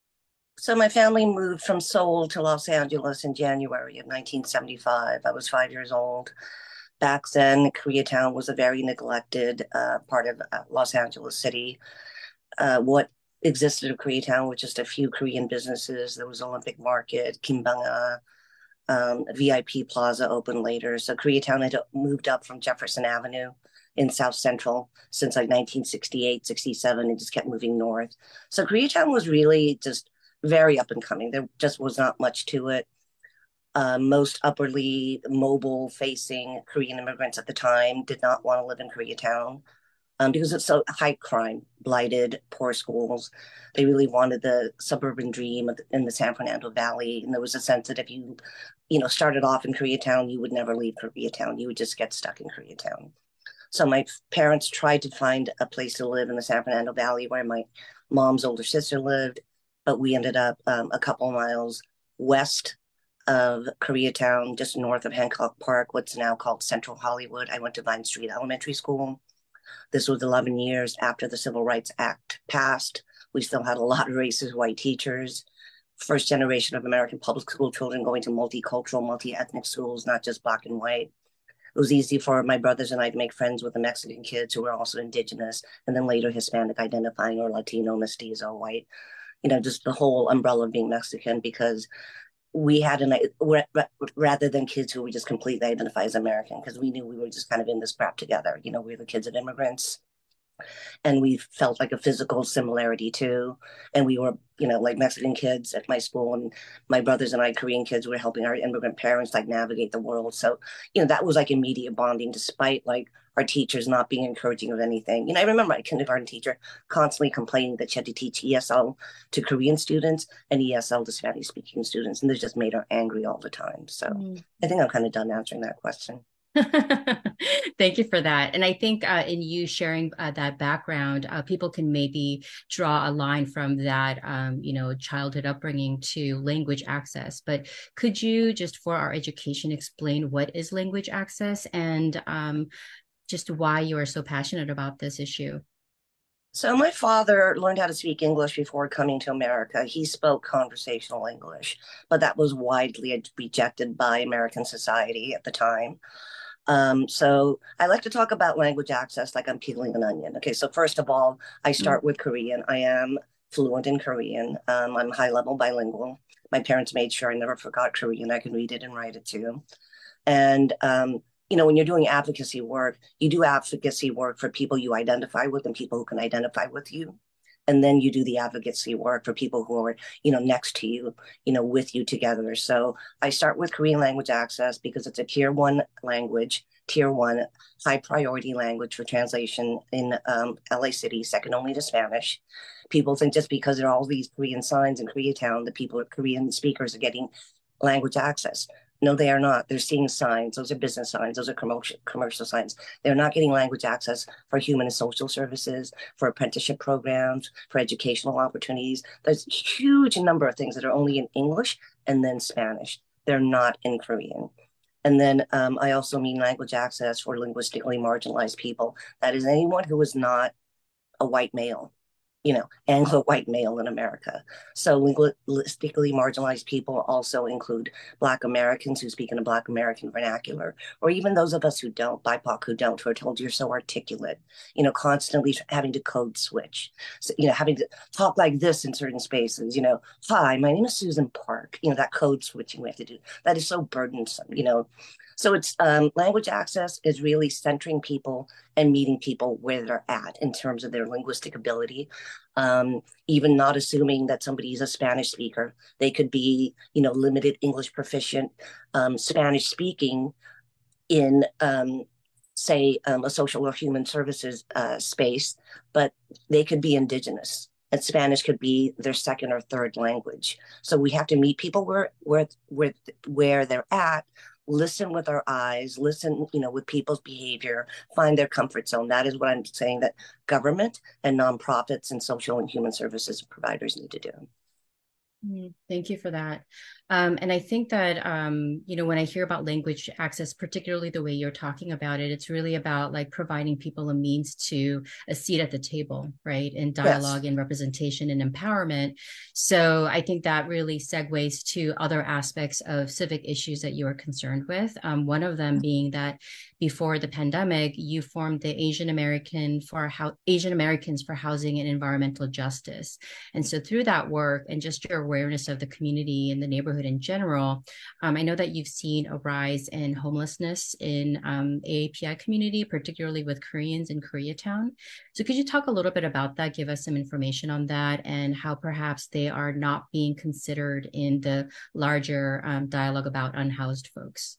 So my family moved from Seoul to Los Angeles in January of nineteen seventy-five. I was five years old. Back then, Koreatown was a very neglected uh, part of uh, Los Angeles City. Uh, what existed of Koreatown was just a few Korean businesses. There was Olympic Market, Kimbanga, um, V I P Plaza opened later. So Koreatown had moved up from Jefferson Avenue in South Central since like nineteen sixty-eight, sixty-seven, and just kept moving north. So Koreatown was really just very up and coming. There just was not much to it. Uh, most upwardly mobile facing Korean immigrants at the time did not want to live in Koreatown um, because it's so high crime, blighted, poor schools. They really wanted the suburban dream in the San Fernando Valley. And there was a sense that if you, you know, started off in Koreatown, you would never leave Koreatown. You would just get stuck in Koreatown. So my parents tried to find a place to live in the San Fernando Valley where my mom's older sister lived, but we ended up um, a couple miles west of Koreatown, just north of Hancock Park, what's now called Central Hollywood. I went to Vine Street Elementary School. This was eleven years after the Civil Rights Act passed. We still had a lot of racist white teachers. First generation of American public school children going to multicultural, multi-ethnic schools, not just black and white. It was easy for my brothers and I to make friends with the Mexican kids who were also indigenous, and then later Hispanic identifying or Latino, mestizo, white. You know, just the whole umbrella of being Mexican, because we had an, rather than kids who would just completely identify as American, because we knew we were just kind of in this crap together. You know, we were the kids of immigrants. And we felt like a physical similarity too. And we were, you know, like Mexican kids at my school, and my brothers and I, Korean kids, were helping our immigrant parents like navigate the world. So, you know, that was like immediate bonding, despite like our teachers not being encouraging of anything. You know, I remember my kindergarten teacher constantly complaining that she had to teach E S L to Korean students and E S L to Spanish speaking students. And this just made her angry all the time. So mm. I think I'm kind of done answering that question. Thank you for that. And I think uh, in you sharing uh, that background, uh, people can maybe draw a line from that, um, you know, childhood upbringing to language access. But could you, just for our education, explain what is language access and um, just why you are so passionate about this issue? So my father learned how to speak English before coming to America. He spoke conversational English, but that was widely rejected by American society at the time. Um, so I like to talk about language access like I'm peeling an onion. Okay, so first of all, I start mm-hmm. with Korean. I am fluent in Korean. Um, I'm high level bilingual. My parents made sure I never forgot Korean. I can read it and write it too. And, um, you know, when you're doing advocacy work, you do advocacy work for people you identify with and people who can identify with you. And then you do the advocacy work for people who are, you know, next to you, you know, with you together. So I start with Korean language access because it's a tier one language, tier one high priority language for translation in um, L A City, second only to Spanish. People think just because there are all these Korean signs in Koreatown, the people, Korean speakers are getting language access. No, they are not. They're seeing signs. Those are business signs. Those are commercial commercial signs. They're not getting language access for human and social services, for apprenticeship programs, for educational opportunities. There's a huge number of things that are only in English and then Spanish. They're not in Korean. And then um, I also mean language access for linguistically marginalized people. That is anyone who is not a white male. You know, Anglo-white male in America. So linguistically marginalized people also include Black Americans who speak in a Black American vernacular, or even those of us who don't, B I P O C who don't, who are told you're so articulate, you know, constantly having to code switch, so, you know, having to talk like this in certain spaces, you know, hi, my name is Susan Park, you know, that code switching we have to do, that is so burdensome, you know. So it's um, language access is really centering people and meeting people where they're at in terms of their linguistic ability. Um, even not assuming that somebody is a Spanish speaker. They could be, you know, limited English proficient, um, Spanish speaking in, um, say, um, a social or human services uh, space, but they could be indigenous. and Spanish could be their second or third language. So we have to meet people where where where where they're at, listen with our eyes, listen, you know, with people's behavior, find their comfort zone. That is what I'm saying that government and nonprofits and social and human services providers need to do. Thank you for that. Um, and I think that, um, you know, when I hear about language access, particularly the way you're talking about it, it's really about like providing people a means to a seat at the table, right? And dialogue yes. and representation and empowerment. So I think that really segues to other aspects of civic issues that you are concerned with. Um, one of them being that before the pandemic, you formed the Asian American for How Asian Americans for Housing and Environmental Justice. And so through that work and just your awareness of the community and the neighborhood in general, um, I know that you've seen a rise in homelessness in um, A A P I community, particularly with Koreans in Koreatown. So could you talk a little bit about that, give us some information on that and how perhaps they are not being considered in the larger um, dialogue about unhoused folks?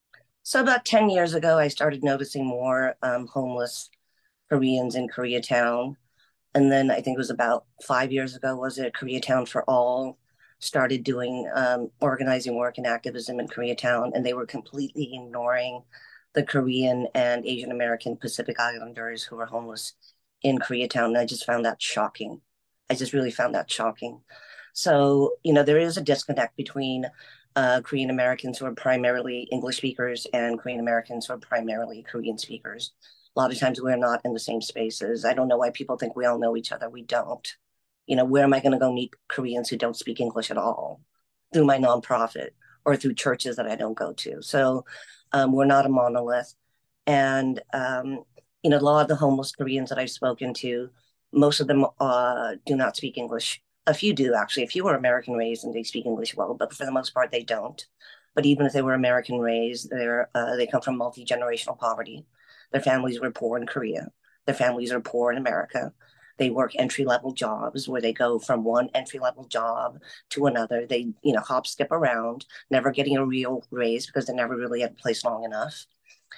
So about ten years ago, I started noticing more um, homeless Koreans in Koreatown. And then I think it was about five years ago, was it Koreatown for All started doing um, organizing work and activism in Koreatown, and they were completely ignoring the Korean and Asian American Pacific Islanders who were homeless in Koreatown. And I just found that shocking. I just really found that shocking. So, you know, there is a disconnect between uh, Korean Americans who are primarily English speakers and Korean Americans who are primarily Korean speakers. A lot of times we're not in the same spaces. I don't know why people think we all know each other. We don't. You know, where am I going to go meet Koreans who don't speak English at all? Through my nonprofit or through churches that I don't go to. So um, we're not a monolith. And, um, you know, a lot of the homeless Koreans that I've spoken to, most of them uh, do not speak English. A few do, actually. A few are American raised and they speak English well, but for the most part, they don't. But even if they were American raised, they're, uh, they come from multi-generational poverty. Their families were poor in Korea. Their families are poor in America. They work entry-level jobs where they go from one entry-level job to another. They, you know, hop, skip around, never getting a real raise because they never really had a place long enough.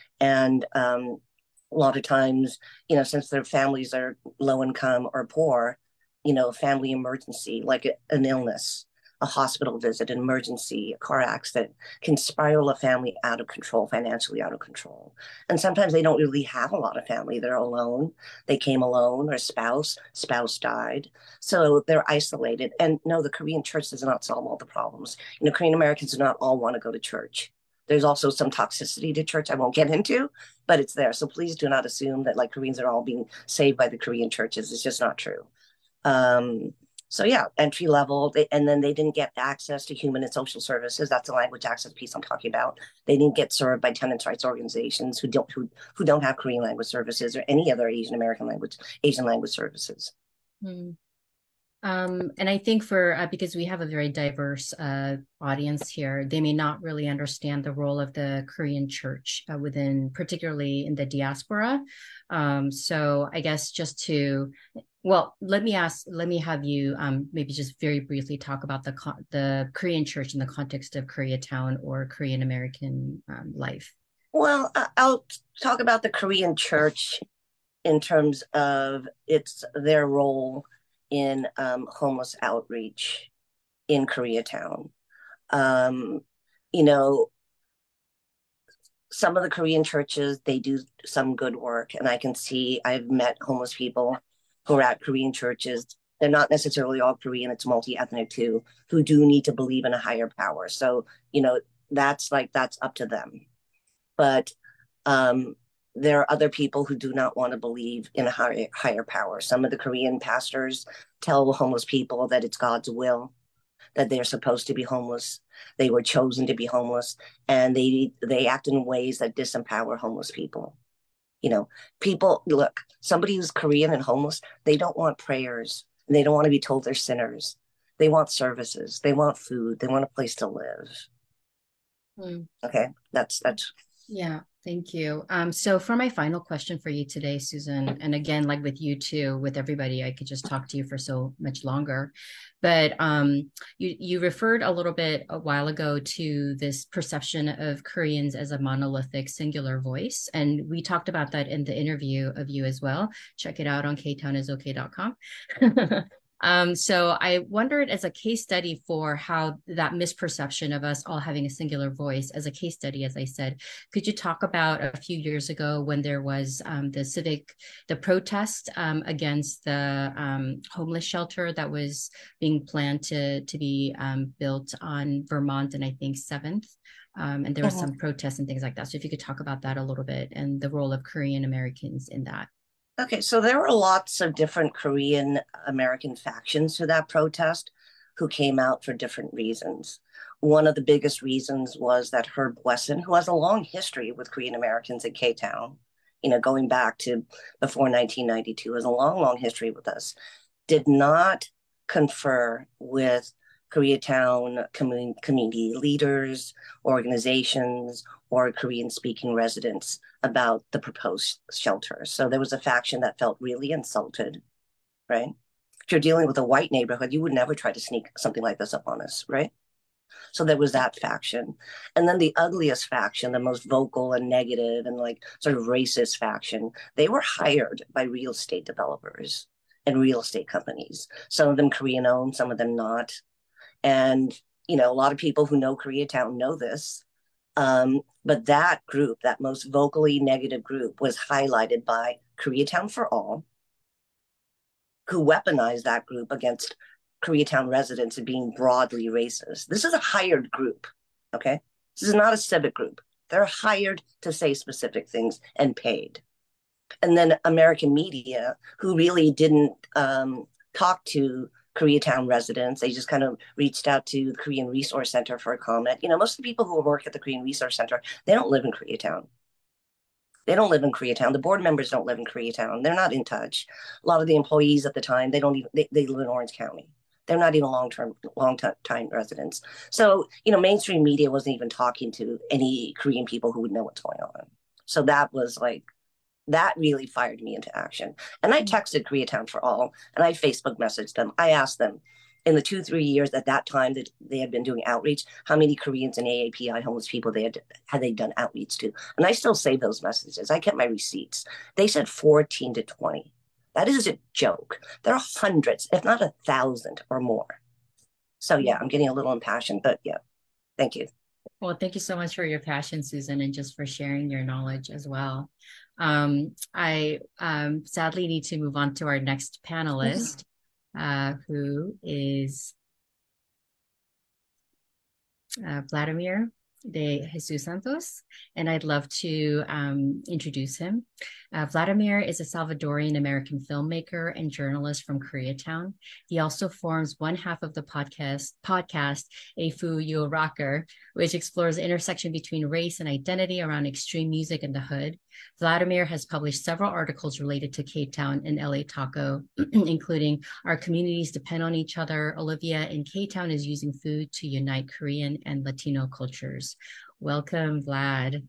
And um, a lot of times, you know, since their families are low income or poor, you know, a family emergency, like a, an illness, a hospital visit, an emergency, a car accident can spiral a family out of control, financially out of control. And sometimes they don't really have a lot of family. They're alone. They came alone, or spouse, spouse died. So they're isolated. And no, the Korean church does not solve all the problems. You know, Korean Americans do not all want to go to church. There's also some toxicity to church I won't get into, but it's there. So please do not assume that like Koreans are all being saved by the Korean churches. It's just not true. Um, So yeah, entry level, they, and then they didn't get access to human and social services. That's the language access piece I'm talking about. They didn't get served by tenants' rights organizations who don't who, who don't have Korean language services or any other Asian American language, Asian language services. Hmm. Um, and I think for uh, because we have a very diverse uh, audience here, they may not really understand the role of the Korean church uh, within, particularly in the diaspora. Um, so I guess just to Well, let me ask, let me have you um, maybe just very briefly talk about the the Korean church in the context of Koreatown or Korean American um, life. Well, I'll talk about the Korean church in terms of its their role in um, homeless outreach in Koreatown. Um, you know, some of the Korean churches, they do some good work, and I can see, I've met homeless people who are at Korean churches. They're not necessarily all Korean, it's multi-ethnic too, who do need to believe in a higher power. So, you know, that's like, that's up to them. But um, there are other people who do not want to believe in a higher, higher power. Some of the Korean pastors tell homeless people that it's God's will, that they're supposed to be homeless. They were chosen to be homeless, and they they act in ways that disempower homeless people. You know, people, look, somebody who's Korean and homeless, they don't want prayers. And they don't want to be told they're sinners. They want services. They want food. They want a place to live. Mm. Okay, that's, that's. Yeah, thank you. Um, so for my final question for you today, Susan, and again, like with you too, with everybody, I could just talk to you for so much longer. But um, you, you referred a little bit a while ago to this perception of Koreans as a monolithic singular voice. And we talked about that in the interview of you as well. Check it out on k town is okay dot com. Um, so I wondered, as a case study for how that misperception of us all having a singular voice, as a case study, as I said, could you talk about a few years ago when there was um, the civic, the protest um, against the um, homeless shelter that was being planned to, to be um, built on Vermont and I think seventh? Um, and there was Mhm. some protests and things like that. So if you could talk about that a little bit and the role of Korean Americans in that. Okay, so there were lots of different Korean American factions to that protest who came out for different reasons. One of the biggest reasons was that Herb Wesson, who has a long history with Korean Americans in K-Town, you know, going back to before nineteen ninety-two, has a long, long history with us, did not confer with Koreatown commun- community leaders, organizations, or Korean speaking residents about the proposed shelter. So there was a faction that felt really insulted, right? If you're dealing with a white neighborhood, you would never try to sneak something like this up on us, right? So there was that faction. And then the ugliest faction, the most vocal and negative and like sort of racist faction, they were hired by real estate developers and real estate companies. Some of them Korean owned, some of them not. And, you know, a lot of people who know Koreatown know this. Um, but that group, that most vocally negative group, was highlighted by Koreatown for All, who weaponized that group against Koreatown residents as being broadly racist. This is a hired group, okay? This is not a civic group. They're hired to say specific things and paid. And then American media, who really didn't um, talk to Koreatown residents. They just kind of reached out to the Korean Resource Center for a comment. You know, most of the people who work at the Korean Resource Center, they don't live in Koreatown. They don't live in Koreatown. The board members don't live in Koreatown. They're not in touch. A lot of the employees at the time, they don't even, they, they live in Orange County. They're not even long-term, long-time residents. So, you know, mainstream media wasn't even talking to any Korean people who would know what's going on. So that was like, that really fired me into action. And I texted Koreatown for All, and I Facebook messaged them. I asked them, in the two, three years at that time that they had been doing outreach, how many Koreans and A A P I homeless people they had, had they done outreach to? And I still save those messages. I kept my receipts. They said fourteen to twenty. That is a joke. There are hundreds, if not a thousand or more. So yeah, I'm getting a little impassioned, but yeah, thank you. Well, thank you so much for your passion, Susan, and just for sharing your knowledge as well. Um, I um, sadly need to move on to our next panelist, uh, who is uh, Vladimir de Jesus Santos, and I'd love to um, introduce him. Uh, Vladimir is a Salvadorian American filmmaker and journalist from Koreatown. He also forms one half of the podcast, podcast A Fu Yo Rocker, which explores the intersection between race and identity around extreme music in the hood. Vladimir has published several articles related to K-Town and L A Taco, including Our Communities Depend on Each Other, Olivia in K-Town is Using Food to Unite Korean and Latino Cultures. Welcome, Vlad.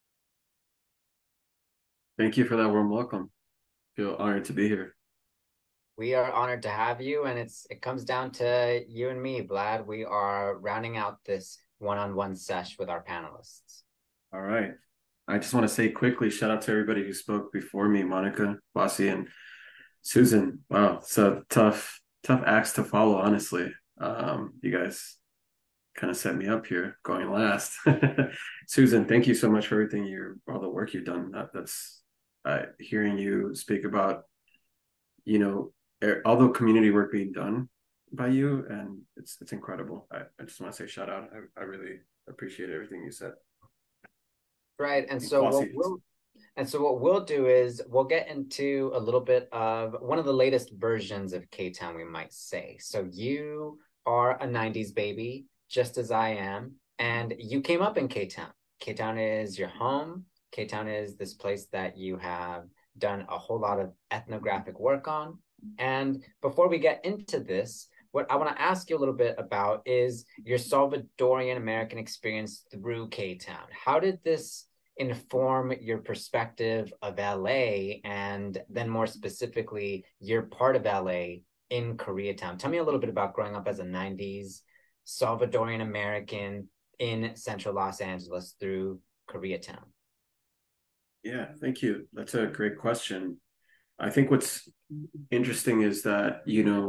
Thank you for that warm welcome. Feel honored to be here. We are honored to have you, and it's it comes down to you and me, Vlad. We are rounding out this one-on-one sesh with our panelists. All right. I just want to say quickly, shout out to everybody who spoke before me, Monica, Bossy, and Susan. Wow, it's a tough, tough acts to follow, honestly. Um, you guys kind of set me up here going last. Susan, thank you so much for everything you all the work you've done. That, that's uh, hearing you speak about, you know, all the community work being done by you, and it's it's incredible. I, I just want to say shout out. I, I really appreciate everything you said. Right, and so what we'll, and so what we'll do is we'll get into a little bit of one of the latest versions of K-Town, we might say. So you are a nineties baby, just as I am, and you came up in K-Town. K-Town is your home. K-Town is this place that you have done a whole lot of ethnographic work on. And before we get into this, what I want to ask you a little bit about is your Salvadorian American experience through K-Town. How did this inform your perspective of L A, and then more specifically, your part of L A in Koreatown? Tell me a little bit about growing up as a nineties Salvadorian American in central Los Angeles through Koreatown. Yeah, thank you. That's a great question. I think what's interesting is that, you know,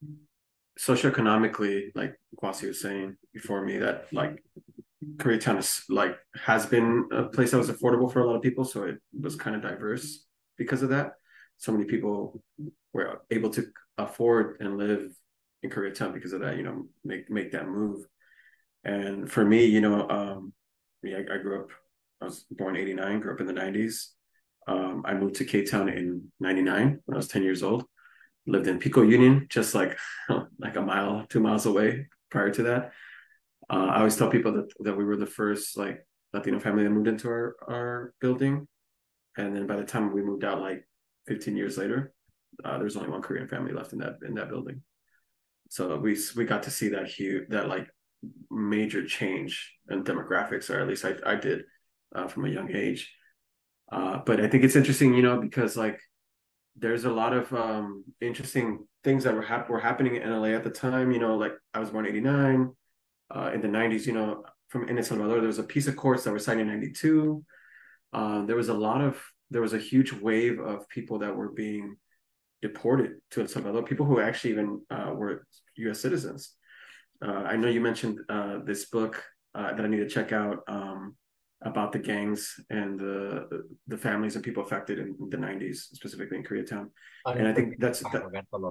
socioeconomically, like Kwasi was saying before me, that like Koreatown is like has been a place that was affordable for a lot of people, so it was kind of diverse because of that. So many people were able to afford and live in Koreatown because of that, you know, make make that move. And for me, you know, um, yeah, I, I grew up, I was born eighty-nine, grew up in the nineties. Um, I moved to K-Town in ninety-nine when I was ten years old. Lived in Pico Union, just like like a mile, two miles away prior to that. Uh, I always tell people that, that we were the first like Latino family that moved into our, our building. And then by the time we moved out, like fifteen years later, uh, there's only one Korean family left in that in that building. So we we got to see that huge, that like major change in demographics, or at least I, I did uh, from a young age. Uh, but I think it's interesting, you know, because like there's a lot of um, interesting things that were, hap- were happening in L A at the time. You know, like I was born eighty-nine. Uh, in the nineties, you know, from in El Salvador, there was a peace of courts that were signed in ninety-two. Uh, there was a lot of, there was a huge wave of people that were being deported to El Salvador, people who actually even uh, were U S citizens. Uh, I know you mentioned uh, this book uh, that I need to check out um, about the gangs and the the families and people affected in the nineties, specifically in Koreatown. And I think that's that.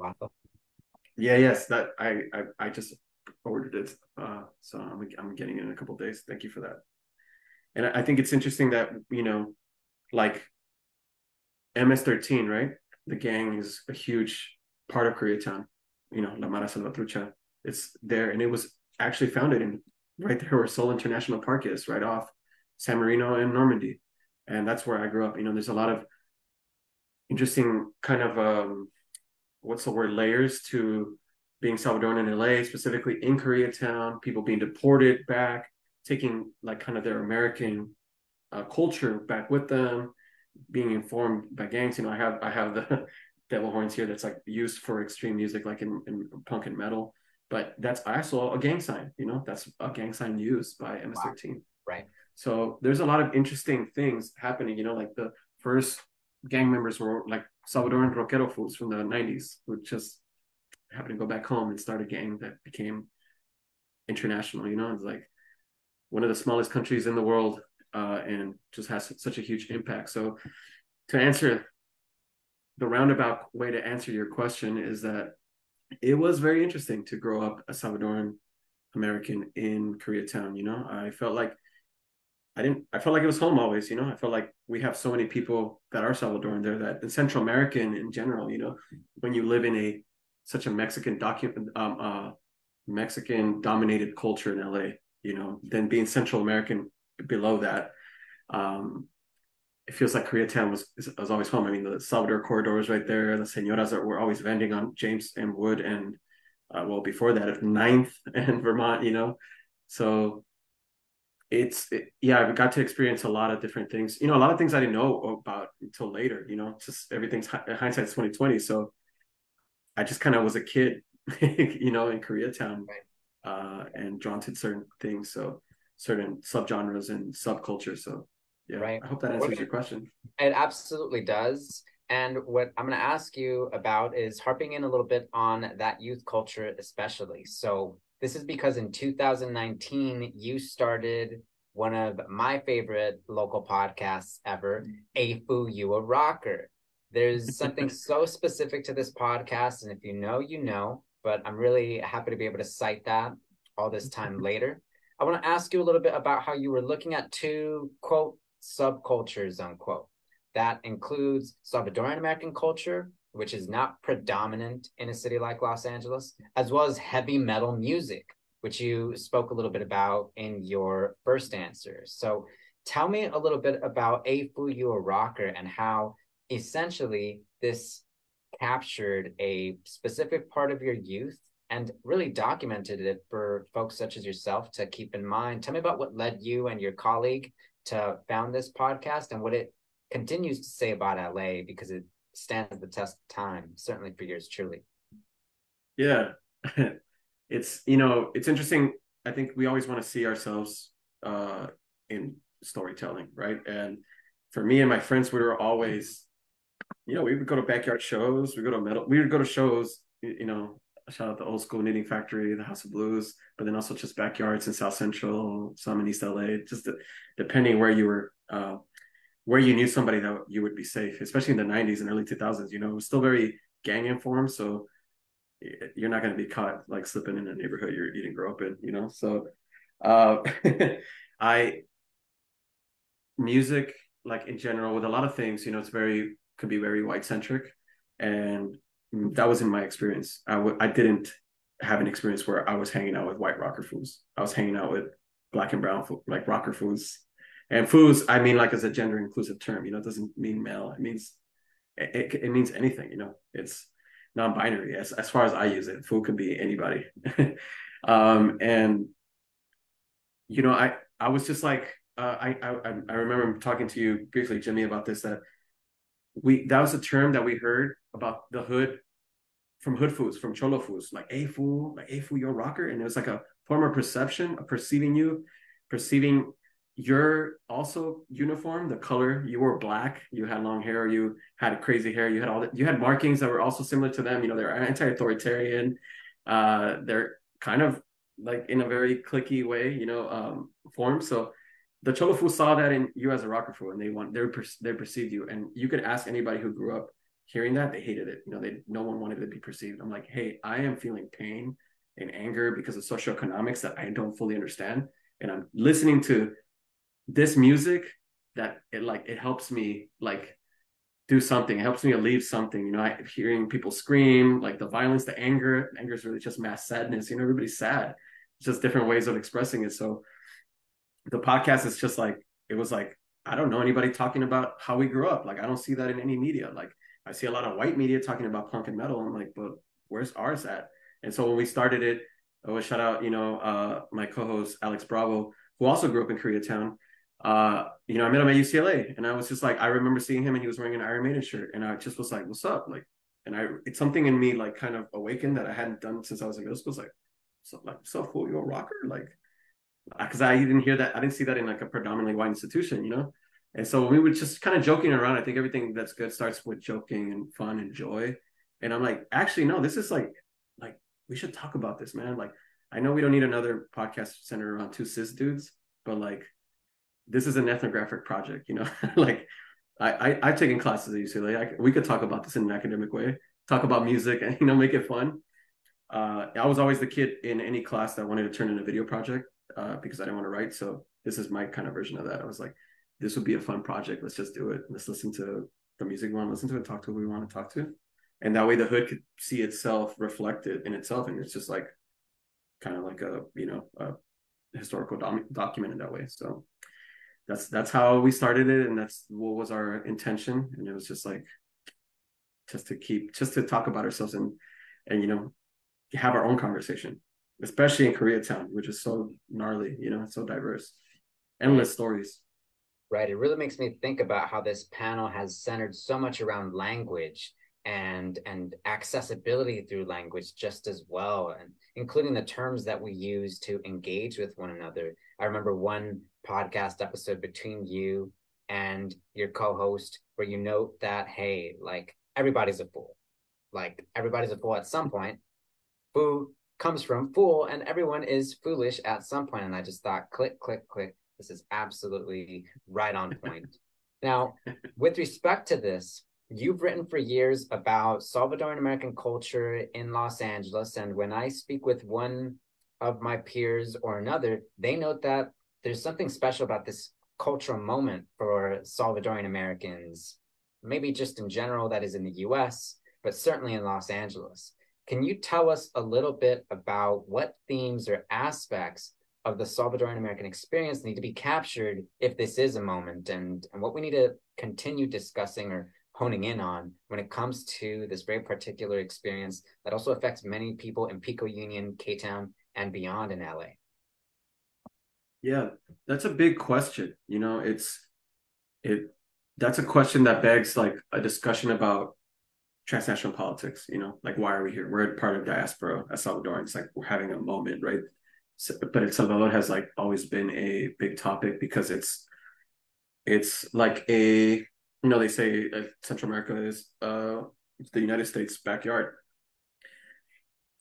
Yeah, yes, that I I, I just ordered it, uh, so I'm I'm getting it in a couple of days. Thank you for that. And I, I think it's interesting that, you know, like M S thirteen, right? The gang is a huge part of Koreatown. You know, La Mara Salvatrucha. It's there, and it was actually founded in right there where Seoul International Park is, right off San Marino and Normandy, and that's where I grew up. You know, there's a lot of interesting kind of um, what's the word, layers to being Salvadoran in L A, specifically in Koreatown. People being deported back, taking like kind of their American uh, culture back with them, being informed by gangs. You know, I have I have the devil horns here that's like used for extreme music, like in, in punk and metal. But that's also a gang sign, you know, that's a gang sign used by M S thirteen. Wow. Right. So there's a lot of interesting things happening, you know, like the first gang members were like Salvadoran rockero fools from the nineties who just happened to go back home and start a gang that became international, you know. It's like one of the smallest countries in the world uh, and just has such a huge impact. So to answer the roundabout way to answer your question is that it was very interesting to grow up a Salvadoran American in Koreatown. You know, I felt like I didn't, I felt like it was home always, you know. I felt like we have so many people that are Salvadoran there, that in Central American in general, you know, when you live in a such a Mexican document, um, uh, Mexican dominated culture in L A, you know, then being Central American below that, um, it feels like Koreatown was was always home. I mean, the Salvador corridor is right there. The señoras that were always vending on James and Wood, and uh, well, before that, at Ninth and Vermont, you know. So it's it, yeah, I got to experience a lot of different things. You know, a lot of things I didn't know about until later. You know, just everything's hindsight's twenty twenty. So I just kind of was a kid, you know, in Koreatown, uh, and drawn to certain things. So certain subgenres and subcultures. So. Yeah, right. I hope that answers your question. It absolutely does. And what I'm going to ask you about is harping in a little bit on that youth culture, especially. So this is because in two thousand nineteen, you started one of my favorite local podcasts ever, Afu You a Rocker. There's something so specific to this podcast. And if you know, you know, but I'm really happy to be able to cite that all this time later. I want to ask you a little bit about how you were looking at two, quote, subcultures, unquote. That includes Salvadoran American culture, which is not predominant in a city like Los Angeles, as well as heavy metal music, which you spoke a little bit about in your first answer. So tell me a little bit about Afu You a Rocker and how essentially this captured a specific part of your youth and really documented it for folks such as yourself to keep in mind. Tell me about what led you and your colleague to found this podcast and what it continues to say about L A, because it stands the test of time, certainly for yours truly. Yeah, it's, you know, it's interesting. I think we always want to see ourselves uh, in storytelling, right? And for me and my friends, we were always, you know, we would go to backyard shows, we go to metal, we would go to shows, you know, shout out the Old School Knitting Factory, the House of Blues, but then also just backyards in South Central, some in East L A, just the, depending where you were, uh, where you knew somebody that you would be safe, especially in the nineties and early two thousands. You know, it was still very gang informed, so you're not going to be caught like slipping in a neighborhood you're, you didn't grow up in, you know. So uh, I music, like in general, with a lot of things, you know, it's very could be very white centric, and that wasn't my experience. I w- I didn't have an experience where I was hanging out with white rocker fools. I was hanging out with black and brown fo- like rocker fools, and fools I mean like as a gender inclusive term. You know, it doesn't mean male. It means it, it, it means anything. You know, it's non-binary as as far as I use it. Fool could be anybody, um, and you know, I I was just like uh, I I I remember talking to you briefly, Jimmy, about this that. We that was a term that we heard about the hood from hood foods, from cholo foods, like a fool, like a fool, you're a rocker. And it was like a form of perception of perceiving you, perceiving your also uniform, the color. You were black, you had long hair, you had crazy hair, you had all that, you had markings that were also similar to them. You know, they're anti-authoritarian, uh, they're kind of like in a very cliquey way, you know, um, form. So the Cholo Fu saw that in you as a rocker fool, and they want they they perceived you. And you could ask anybody who grew up hearing that, they hated it. You know, they no one wanted to be perceived. I'm like, hey, I am feeling pain and anger because of socioeconomics that I don't fully understand, and I'm listening to this music that it like it helps me like do something. It helps me alleviate something. You know, I hearing people scream, like the violence, the anger. Anger is really just mass sadness. You know, everybody's sad. It's just different ways of expressing it. So the podcast is just like, it was like, I don't know anybody talking about how we grew up. Like, I don't see that in any media. Like, I see a lot of white media talking about punk and metal. I'm like, but where's ours at? And so when we started it, I would shout out, you know, uh, my co-host, Alex Bravo, who also grew up in Koreatown. Uh, you know, I met him at U C L A, and I was just like, I remember seeing him and he was wearing an Iron Maiden shirt. And I just was like, what's up? Like, and I, it's something in me like kind of awakened that I hadn't done since I was in middle school. It's like, so like, so cool, you're a rocker? Like, because I didn't hear that. I didn't see that in like a predominantly white institution, you know? And so we were just kind of joking around. I think everything that's good starts with joking and fun and joy. And I'm like, actually, no, this is like, like, we should talk about this, man. Like, I know we don't need another podcast centered around two cis dudes, but like, this is an ethnographic project, you know? Like, I, I, I've taken classes at U C L A. I, we could talk about this in an academic way, talk about music and, you know, make it fun. Uh, I was always the kid in any class that wanted to turn in a video project. Uh, because I didn't want to write. So this is my kind of version of that. I was like, this would be a fun project. Let's just do it. Let's listen to the music we want to listen to and talk to who we want to talk to. And that way the hood could see itself reflected in itself. And it's just like, kind of like a, you know, a historical dom- document in that way. So that's, that's how we started it. And that's what was our intention. And it was just like, just to keep, just to talk about ourselves and, and, you know, have our own conversation. Especially in Koreatown, which is so gnarly, you know, so diverse, endless stories. Right. It really makes me think about how this panel has centered so much around language and and accessibility through language just as well, and including the terms that we use to engage with one another. I remember one podcast episode between you and your co-host where you note that, hey, like everybody's a fool. Like everybody's a fool at some point. Foo comes from fool, and everyone is foolish at some point. And I just thought, click, click, click. This is absolutely right on point. Now, with respect to this, you've written for years about Salvadoran American culture in Los Angeles. And when I speak with one of my peers or another, they note that there's something special about this cultural moment for Salvadoran Americans, maybe just in general, that is in the U S, but certainly in Los Angeles. Can you tell us a little bit about what themes or aspects of the Salvadoran American experience need to be captured if this is a moment, and, and what we need to continue discussing or honing in on when it comes to this very particular experience that also affects many people in Pico Union, K-Town, and beyond in L A? Yeah, that's a big question. You know, it's, it, that's a question that begs like a discussion about transnational politics, you know, like, why are we here? We're part of diaspora as Salvadorans, like we're having a moment, right? So, but El Salvador has like always been a big topic because it's, it's like a, you know, they say uh, Central America is uh, the United States backyard.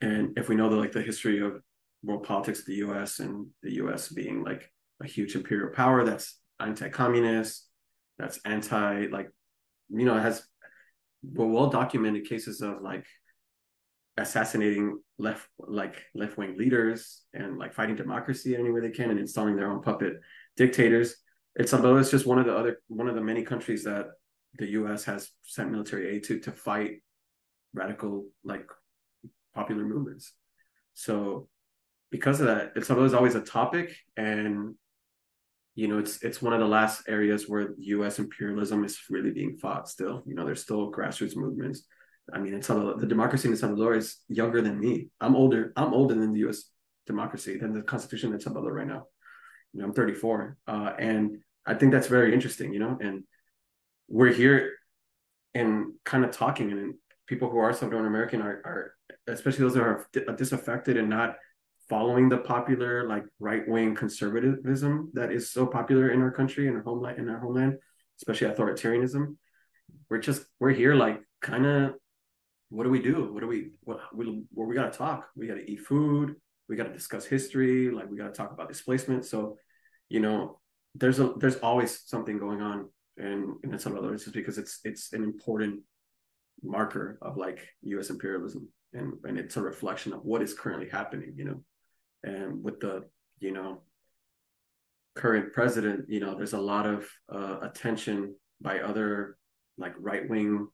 And if we know the like the history of world politics of the U S and the U S being like a huge imperial power that's anti-communist, that's anti like, you know, it has well, well documented cases of like assassinating left like left wing leaders and like fighting democracy any way they can and installing their own puppet dictators. It's although it's just one of the other one of the many countries that the U S has sent military aid to to fight radical like popular movements. So because of that, it's always always a topic, and you know it's it's one of the last areas where U S imperialism is really being fought still. You know, there's still grassroots movements. I mean, it's the democracy in El Salvador is younger than me. I'm older. I'm older than the U S democracy, than the Constitution in El Salvador right now. You know, I'm thirty-four, uh, and I think that's very interesting. You know, and we're here and kind of talking, and people who are Salvadoran American are, are, especially those that are disaffected and not following the popular like right wing conservatism that is so popular in our country, in our homeland, in our homeland, especially authoritarianism. We're just we're here like kind of. What do we do? What do we, what, we, well, we got to talk. We got to eat food. We got to discuss history. Like we got to talk about displacement. So, you know, there's a, there's always something going on in, in El Salvador. It's just because it's, it's an important marker of like U S imperialism. And, and it's a reflection of what is currently happening, you know, and with the, you know, current president, you know, there's a lot of uh, attention by other like right-wing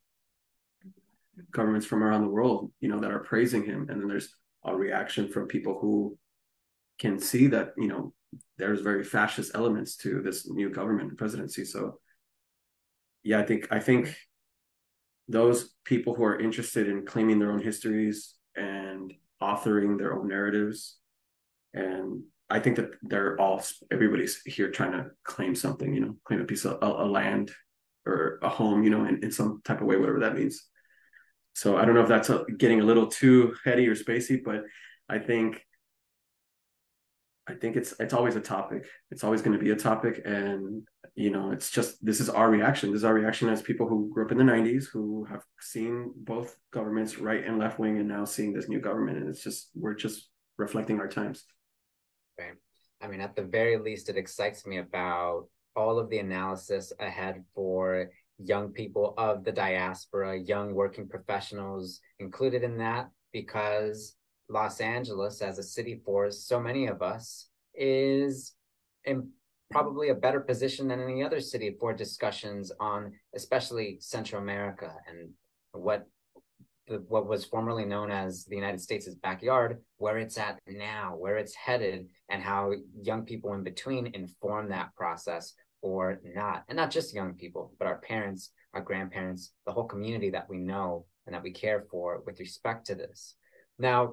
governments from around the world, you know, that are praising him. And then there's a reaction from people who can see that, you know, there's very fascist elements to this new government and presidency. So yeah, I think I think those people who are interested in claiming their own histories and authoring their own narratives, and I think that they're all, everybody's here trying to claim something, you know, claim a piece of a, a land or a home, you know, in, in some type of way, whatever that means. So I don't know if that's a, getting a little too heady or spacey, but I think I think it's it's always a topic. It's always going to be a topic, and you know, it's just this is our reaction. This is our reaction as people who grew up in the nineties, who have seen both governments, right and left wing, and now seeing this new government, and it's just we're just reflecting our times. Right. I mean, at the very least, it excites me about all of the analysis ahead for young people of the diaspora, young working professionals included in that, because Los Angeles, as a city for so many of us, is in probably a better position than any other city for discussions on especially Central America and what the, what was formerly known as the United States' backyard, where it's at now, where it's headed, and how young people in between inform that process or not. And not just young people, but our parents, our grandparents, the whole community that we know and that we care for with respect to this. Now,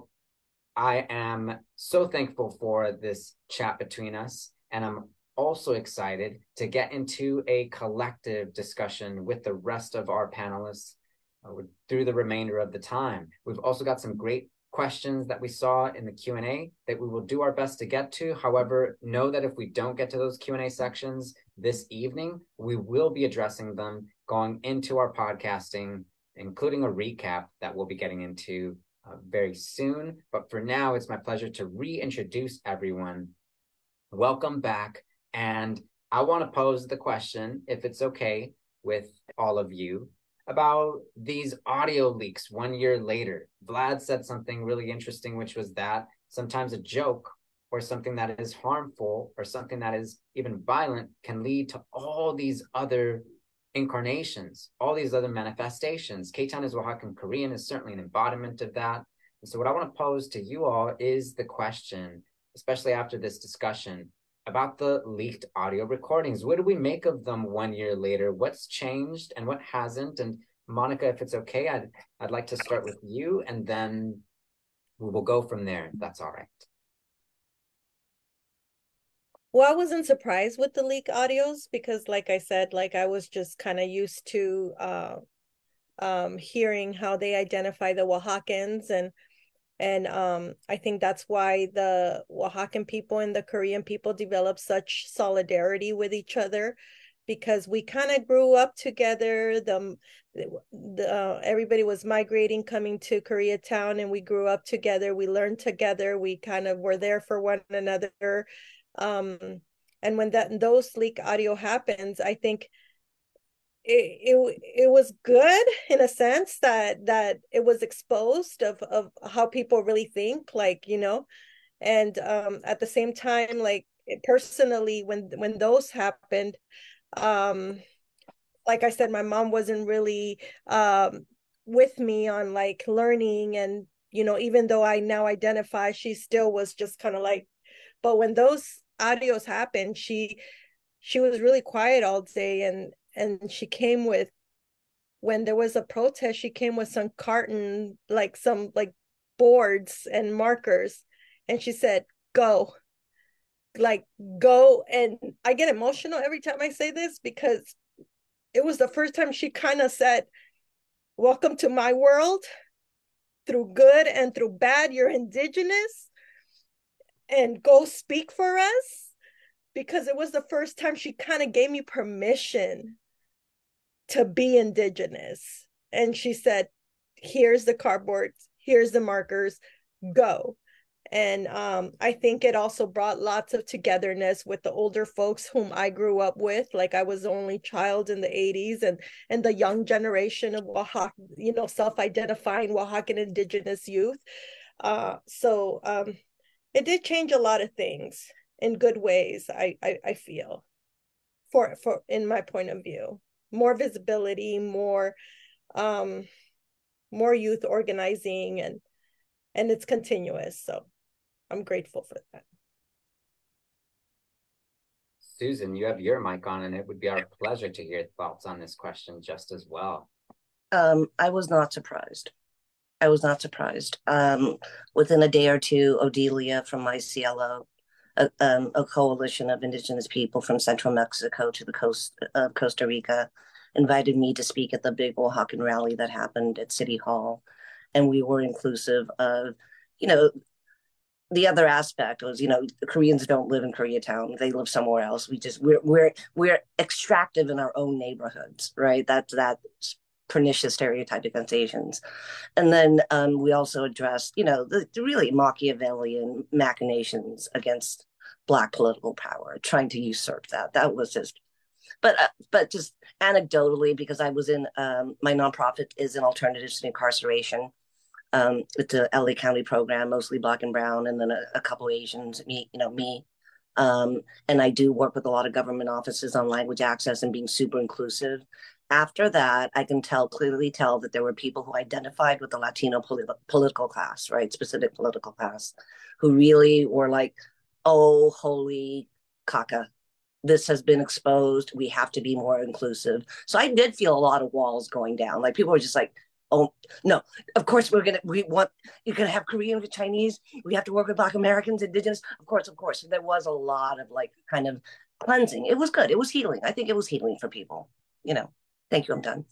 I am so thankful for this chat between us, and I'm also excited to get into a collective discussion with the rest of our panelists uh, through the remainder of the time. We've also got some great questions that we saw in the Q and A that we will do our best to get to. However, know that if we don't get to those Q and A sections this evening, we will be addressing them going into our podcasting, including a recap that we'll be getting into uh, very soon. But for now, it's my pleasure to reintroduce everyone. Welcome back. And I want to pose the question, if it's okay with all of you, about these audio leaks one year later. Vlad said something really interesting, which was that sometimes a joke or something that is harmful or something that is even violent can lead to all these other incarnations, all these other manifestations. K-Town is Oaxacan Korean is certainly an embodiment of that. And so what I want to pose to you all is the question, especially after this discussion, about the leaked audio recordings. What do we make of them one year later? What's changed and what hasn't? And Monica, if it's okay, I'd, I'd like to start with you, and then we will go from there, if that's all right. Well, I wasn't surprised with the leak audios because, like I said, like I was just kind of used to uh, um, hearing how they identify the Oaxacans, and And um, I think that's why the Oaxacan people and the Korean people developed such solidarity with each other. because we kind of grew up together. The, the uh, everybody was migrating, coming to Koreatown, and we grew up together. We learned together. We kind of were there for one another. Um, and when that those leak audio happens, I think it, it it was good in a sense that that it was exposed of of how people really think, like, you know, and um, at the same time, like personally, when when those happened, um like I said, my mom wasn't really um with me on like learning, and you know, even though I now identify, she still was just kind of like, but when those audios happened, she she was really quiet all day, and and she came with, when there was a protest, she came with some carton, like some like boards and markers, and she said, go, like go. And I get emotional every time I say this, because it was the first time she kind of said, welcome to my world, through good and through bad, you're indigenous, and go speak for us. Because it was the first time she kind of gave me permission to be indigenous. And she said, here's the cardboard, here's the markers, go. And um, I think it also brought lots of togetherness with the older folks whom I grew up with. Like I was the only child in the eighties, and and the young generation of Oaxaca, you know, self-identifying Oaxacan indigenous youth. Uh, so um, it did change a lot of things in good ways, I, I I feel, for for in my point of view. More visibility, more um, more youth organizing, and and it's continuous. So I'm grateful for that. Susan, you have your mic on, and it would be our pleasure to hear thoughts on this question just as well. Um, I was not surprised. I was not surprised. Um, within a day or two, Odelia from my C L O, a, um, a coalition of indigenous people from central Mexico to the coast of Costa Rica, invited me to speak at the big Oaxacan rally that happened at City Hall. And we were inclusive of, you know, the other aspect was, you know, the Koreans don't live in Koreatown; they live somewhere else. We just we're we're we're extractive in our own neighborhoods, right? That's that pernicious stereotype against Asians. And then um, we also addressed, you know, the, the really Machiavellian machinations against Black political power, trying to usurp that. That was just, but uh, but just anecdotally, because I was in um, my nonprofit is in alternatives to incarceration. Um, it's a L A County program, mostly Black and brown, and then a, a couple Asians, me, you know, me. Um, and I do work with a lot of government offices on language access and being super inclusive. After that, I can tell, clearly tell that there were people who identified with the Latino polit- political class, right, specific political class, who really were like, oh, holy caca, this has been exposed. We have to be more inclusive. So I did feel a lot of walls going down. Like people were just like, oh no, of course we're gonna we want you're gonna have Korean with Chinese. We have to work with Black Americans, Indigenous. Of course, of course. There was a lot of like kind of cleansing. It was good. It was healing. I think it was healing for people. You know. Thank you. I'm done.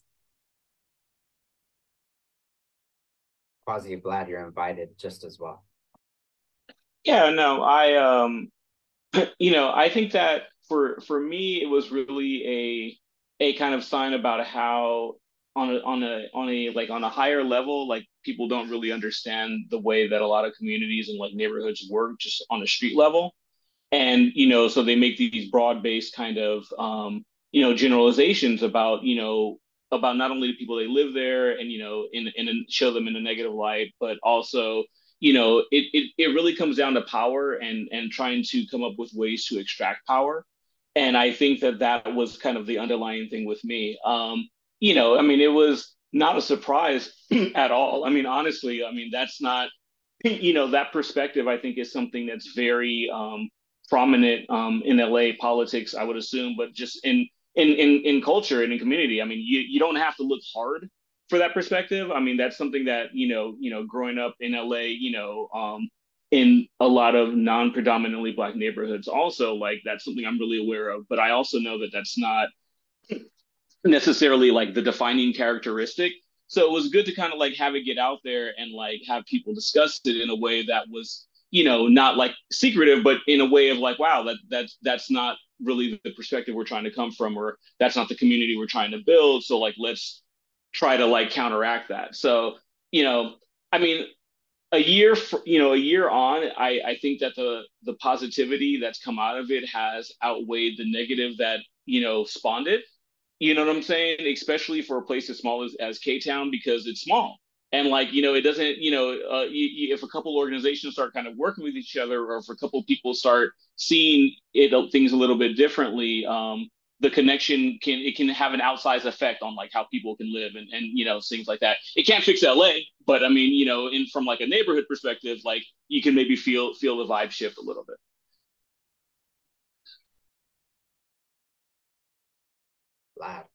Quasi, glad you're invited just as well. Yeah, no, I um, you know, I think that for for me, it was really a a kind of sign about how on a on a on a like on a higher level, like people don't really understand the way that a lot of communities and like neighborhoods work just on a street level. And, you know, so they make these broad-based kind of um, you know, generalizations about, you know, about not only the people they live there and, you know, in in show them in a negative light, but also, you know, it it it really comes down to power and and trying to come up with ways to extract power. And I think that that was kind of the underlying thing with me. Um, you know, I mean, it was not a surprise at all. I mean, honestly, I mean, that's not, you know, that perspective, I think, is something that's very um, prominent um, in L A politics, I would assume, but just in in in, in culture and in community. I mean, you, you don't have to look hard for that perspective. I mean, that's something that, you know, you know, growing up in L A, you know, um, in a lot of non-predominantly Black neighborhoods also, like, that's something I'm really aware of. But I also know that that's not necessarily like the defining characteristic. So it was good to kind of like have it get out there and like have people discuss it in a way that was, you know, not like secretive, but in a way of like, wow, that that's that's not really the perspective we're trying to come from, or that's not the community we're trying to build. So like, let's try to like counteract that. So, you know, I mean, a year, for, you know, a year on, I, I think that the the positivity that's come out of it has outweighed the negative that, you know, spawned it. You know what I'm saying? Especially for a place as small as, as K-Town, because it's small. And like, you know, it doesn't, you know, uh, you, you, if a couple organizations start kind of working with each other, or if a couple people start seeing it, things a little bit differently, um, the connection can, it can have an outsized effect on like how people can live and, and, you know, things like that. It can't fix L A, but I mean, you know, in from like a neighborhood perspective, like you can maybe feel, feel the vibe shift a little bit. Loud.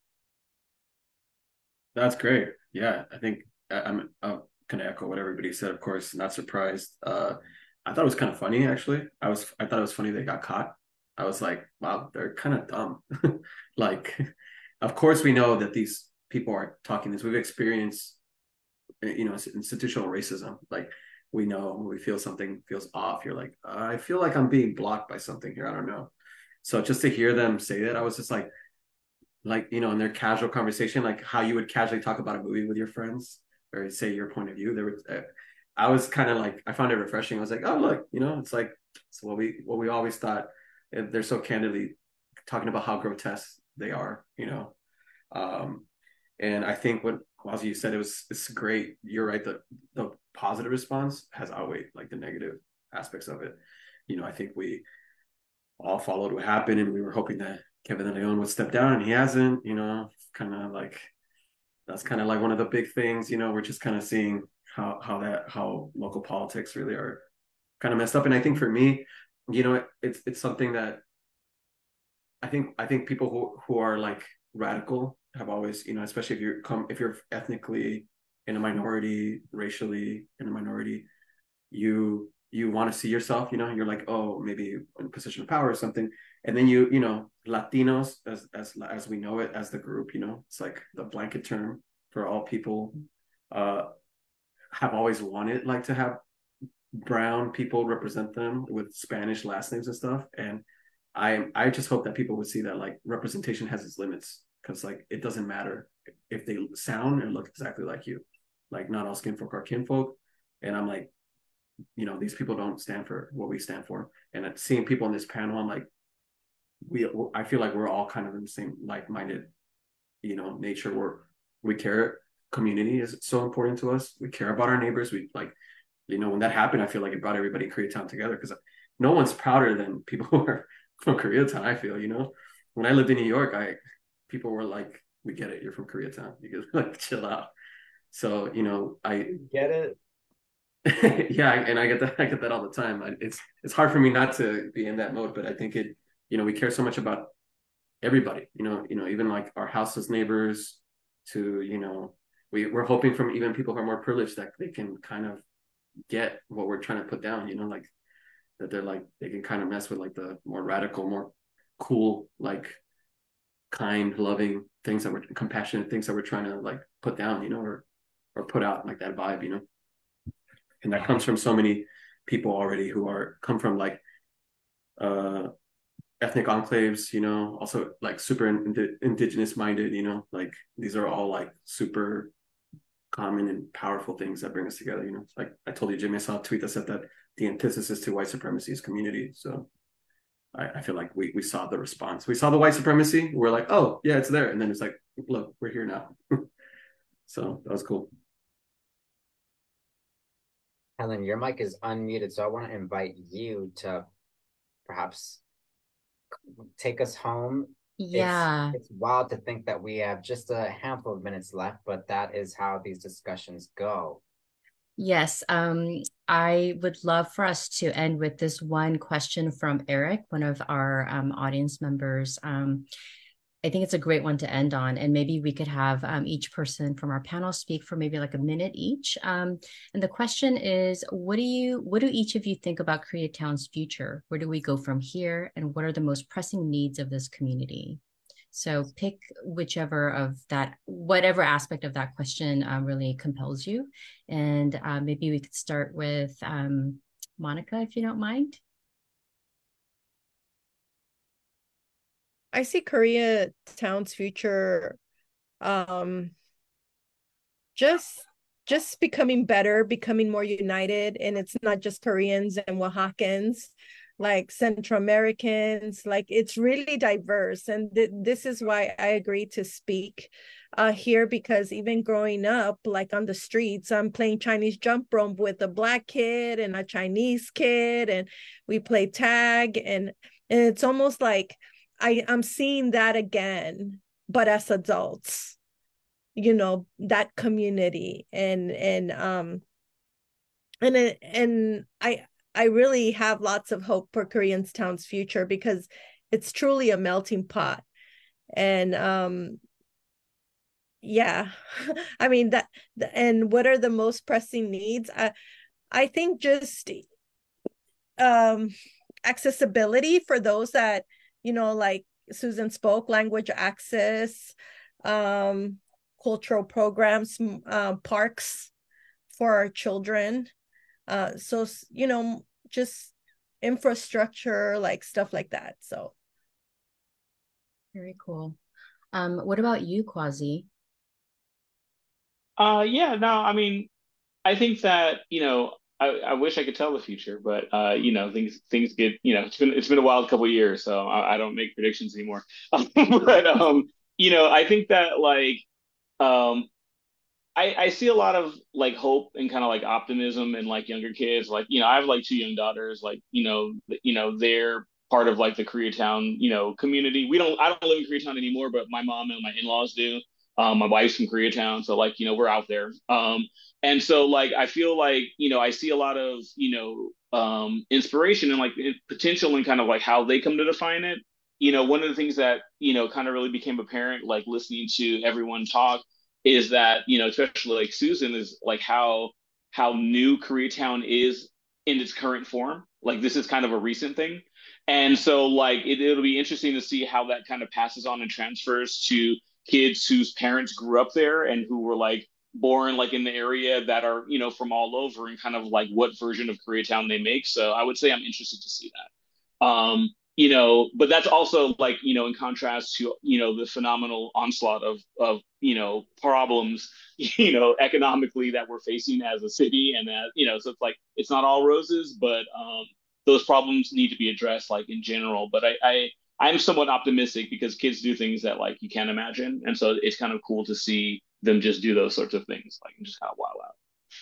That's great. Yeah, I think I- I'm uh, kind of echo what everybody said. Of course, not surprised. Uh, I thought it was kind of funny, actually. I was I thought it was funny they got caught. I was like, wow, they're kind of dumb. Like, of course, we know that these people are talking this. We've experienced, you know, institutional racism. Like, we know when we feel something feels off, you're like, I feel like I'm being blocked by something here. I don't know. So just to hear them say that, I was just like, like, you know, in their casual conversation, like how you would casually talk about a movie with your friends or say your point of view. There was, uh, I was kind of like, I found it refreshing. I was like, oh, look, you know, it's like, it's what we, what we always thought. They're so candidly talking about how grotesque they are, you know. Um, and I think what Quasi you said, it was, it's great. You're right. The, the positive response has outweighed like the negative aspects of it. You know, I think we all followed what happened, and we were hoping that Kevin De Leon would step down, and he hasn't, you know, kind of like, that's kind of like one of the big things, you know, we're just kind of seeing how, how that, how local politics really are kind of messed up. And I think for me, you know, it, it's, it's something that I think, I think people who, who are like radical have always, you know, especially if you're come, if you're ethnically in a minority, racially in a minority, you, you want to see yourself, you know, you're like, oh, maybe in a position of power or something. And then you, you know, Latinos, as as as we know it as the group, you know, it's like the blanket term for all people, uh, have always wanted like to have brown people represent them with Spanish last names and stuff. And I I just hope that people would see that like representation has its limits, because like it doesn't matter if they sound and look exactly like you. Like, not all skin folk are kinfolk. And I'm like, you know, these people don't stand for what we stand for. And seeing people in this panel, I'm like, we, I feel like we're all kind of in the same like-minded, you know, nature where we care. Community is so important to us. We care about our neighbors. We like, you know, when that happened, I feel like it brought everybody in Koreatown together, because no one's prouder than people who are from Koreatown. I feel, you know, when I lived in New York, I, people were like, we get it. You're from Koreatown. You can like chill out. So, you know, I get it. Yeah, and I get that. I get that all the time. I, it's it's hard for me not to be in that mode, but I think it, you know, we care so much about everybody. You know, you know, even like our houseless neighbors, to, you know, we we're hoping from even people who are more privileged that they can kind of get what we're trying to put down. You know, like that they're like they can kind of mess with like the more radical, more cool, like kind, loving things that we're compassionate things that we're trying to like put down. You know, or or put out like that vibe. You know. And that comes from so many people already who are come from like uh, ethnic enclaves, you know, also like super ind- indigenous minded, you know, like these are all like super common and powerful things that bring us together, you know. Like I told you, Jimmy, I saw a tweet that said that the antithesis to white supremacy is community. So I, I feel like we we saw the response. We saw the white supremacy. We're like, oh, yeah, it's there. And then it's like, look, we're here now. So that was cool. Helen, your mic is unmuted, so I want to invite you to perhaps take us home. Yeah. It's, it's wild to think that we have just a handful of minutes left, but that is how these discussions go. Yes, um, I would love for us to end with this one question from Eric, one of our um, audience members. Um, I think it's a great one to end on, and maybe we could have um, each person from our panel speak for maybe like a minute each. Um, and the question is, what do you, what do each of you think about Koreatown's future? Where do we go from here? And what are the most pressing needs of this community? So pick whichever of that, whatever aspect of that question um, really compels you. And uh, maybe we could start with um, Monica, if you don't mind. I see Koreatown's future um just just becoming better, becoming more united, and it's not just Koreans and Oaxacans, like Central Americans, like it's really diverse. And th- this is why I agree to speak uh here, because even growing up, like on the streets, I'm playing Chinese jump rope with a black kid and a Chinese kid, and we play tag, and and it's almost like I I'm seeing that again, but as adults, you know, that community. and and um and it, and I I really have lots of hope for Koreatown's future, because it's truly a melting pot. And um yeah, I mean that. And what are the most pressing needs? I I think just um accessibility for those that, you know, like Susan spoke, language access, um cultural programs, uh, parks for our children. Uh, so, you know, just infrastructure, like stuff like that. So. Very cool. Um, what about you, Quasi? Uh, yeah, no, I mean, I think that, you know, I, I wish I could tell the future, but uh, you know, things things get, you know, it's been it's been a wild couple of years, so I, I don't make predictions anymore. But um, you know, I think that like um I, I see a lot of like hope and kind of like optimism in like younger kids. Like, you know, I have like two young daughters, like, you know, th- you know, they're part of like the Koreatown, you know, community. We don't, I don't live in Koreatown anymore, but my mom and my in-laws do. Um, my wife's from Koreatown. So like, you know, we're out there. Um, and so like, I feel like, you know, I see a lot of, you know, um, inspiration and like potential and kind of like how they come to define it. You know, one of the things that, you know, kind of really became apparent, like listening to everyone talk, is that, you know, especially like Susan, is like how how new Koreatown is in its current form. Like this is kind of a recent thing. And so like it, it'll be interesting to see how that kind of passes on and transfers to kids whose parents grew up there and who were like born like in the area, that are, you know, from all over, and kind of like what version of Koreatown they make. So I would say I'm interested to see that. Um, you know, but that's also like, you know, in contrast to, you know, the phenomenal onslaught of of you know problems, you know, economically that we're facing as a city. And that, you know, so it's like it's not all roses, but um those problems need to be addressed like in general. But I, I I'm somewhat optimistic, because kids do things that like you can't imagine, and so it's kind of cool to see them just do those sorts of things, like, and just kind of wow out.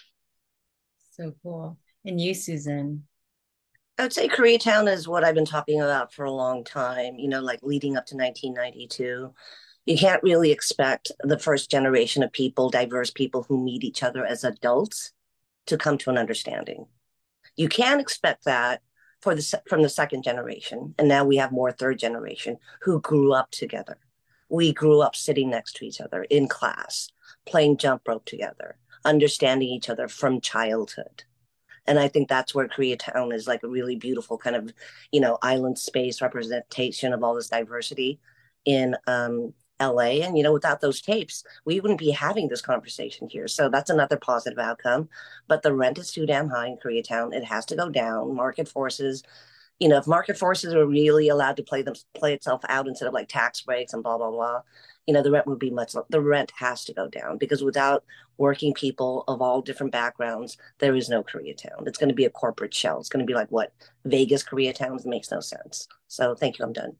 So cool. And you, Susan? I would say Koreatown is what I've been talking about for a long time, you know, like leading up to nineteen ninety-two. You can't really expect the first generation of people, diverse people who meet each other as adults, to come to an understanding. You can expect that for the from the second generation, and now we have more third generation who grew up together. We grew up sitting next to each other in class, playing jump rope together, understanding each other from childhood. And I think that's where Koreatown is like a really beautiful kind of, you know, island space representation of all this diversity in um, L A. And, you know, without those tapes, we wouldn't be having this conversation here. So that's another positive outcome. But the rent is too damn high in Koreatown. It has to go down. Market forces, you know, if market forces were really allowed to play them play itself out instead of like tax breaks and blah, blah, blah, you know, the rent would be much, the rent has to go down, because without working people of all different backgrounds, there is no Koreatown. It's going to be a corporate shell. It's going to be like what Vegas Koreatown. It makes no sense. So thank you. I'm done.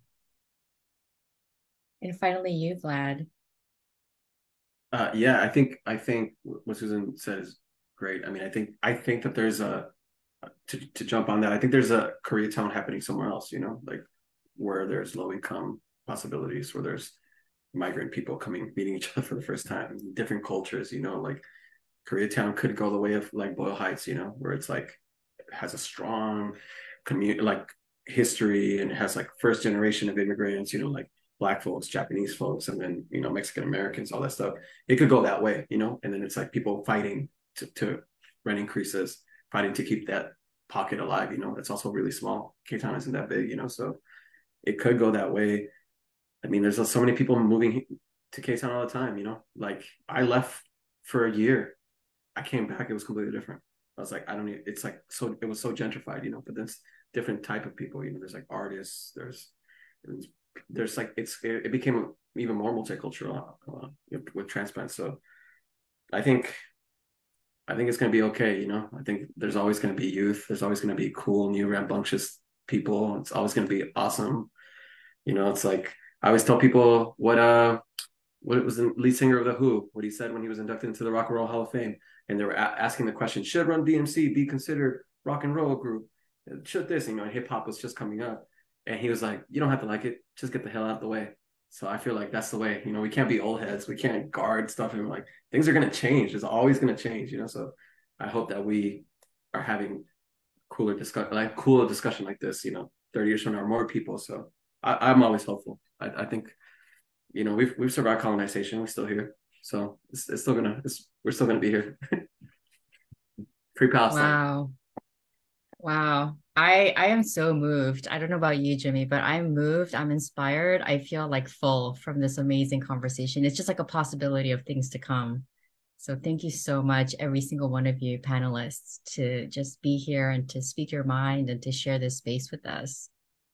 And finally, you, Vlad. Uh, yeah, I think I think what Susan said is great. I mean, I think I think that there's a to to jump on that. I think there's a Koreatown happening somewhere else. You know, like where there's low income possibilities, where there's migrant people coming meeting each other for the first time, different cultures. You know, like Koreatown could go the way of like Boyle Heights. You know, where it's like it has a strong community, like history, and it has like first generation of immigrants. You know, like Black folks, Japanese folks, and then, you know, Mexican Americans, all that stuff. It could go that way, you know, and then it's like people fighting to, to rent increases, fighting to keep that pocket alive, you know. It's also really small. K-Town isn't that big, you know, so it could go that way. I mean, there's so many people moving to K-Town all the time, you know. Like I left for a year, I came back, it was completely different. I was like, I don't need, it's like, so it was so gentrified, you know, but there's different type of people, you know, there's like artists, there's, there's like, it's, it, it became even more multicultural uh, with transplants. So I think, I think it's going to be okay. You know, I think there's always going to be youth. There's always going to be cool, new, rambunctious people. It's always going to be awesome. You know, it's like, I always tell people what, uh, what was the lead singer of The Who, what he said when he was inducted into the Rock and Roll Hall of Fame. And they were a- asking the question, should Run D M C be considered rock and roll group? Should this, you know, hip hop was just coming up. And he was like, you don't have to like it. Just get the hell out of the way. So I feel like that's the way, you know, we can't be old heads. We can't guard stuff. And like, things are going to change. It's always going to change, you know? So I hope that we are having cooler discussion, like cooler discussion like this, you know, thirty years from now, more people. So I, I'm always hopeful. I, I think, you know, we've, we've survived colonization. We're still here. So it's, it's still gonna, it's, we're still gonna be here. Free Palestine. Wow. Wow. I I am so moved. I don't know about you, Jimmy, but I'm moved. I'm inspired. I feel like full from this amazing conversation. It's just like a possibility of things to come. So thank you so much, every single one of you panelists, to just be here and to speak your mind and to share this space with us.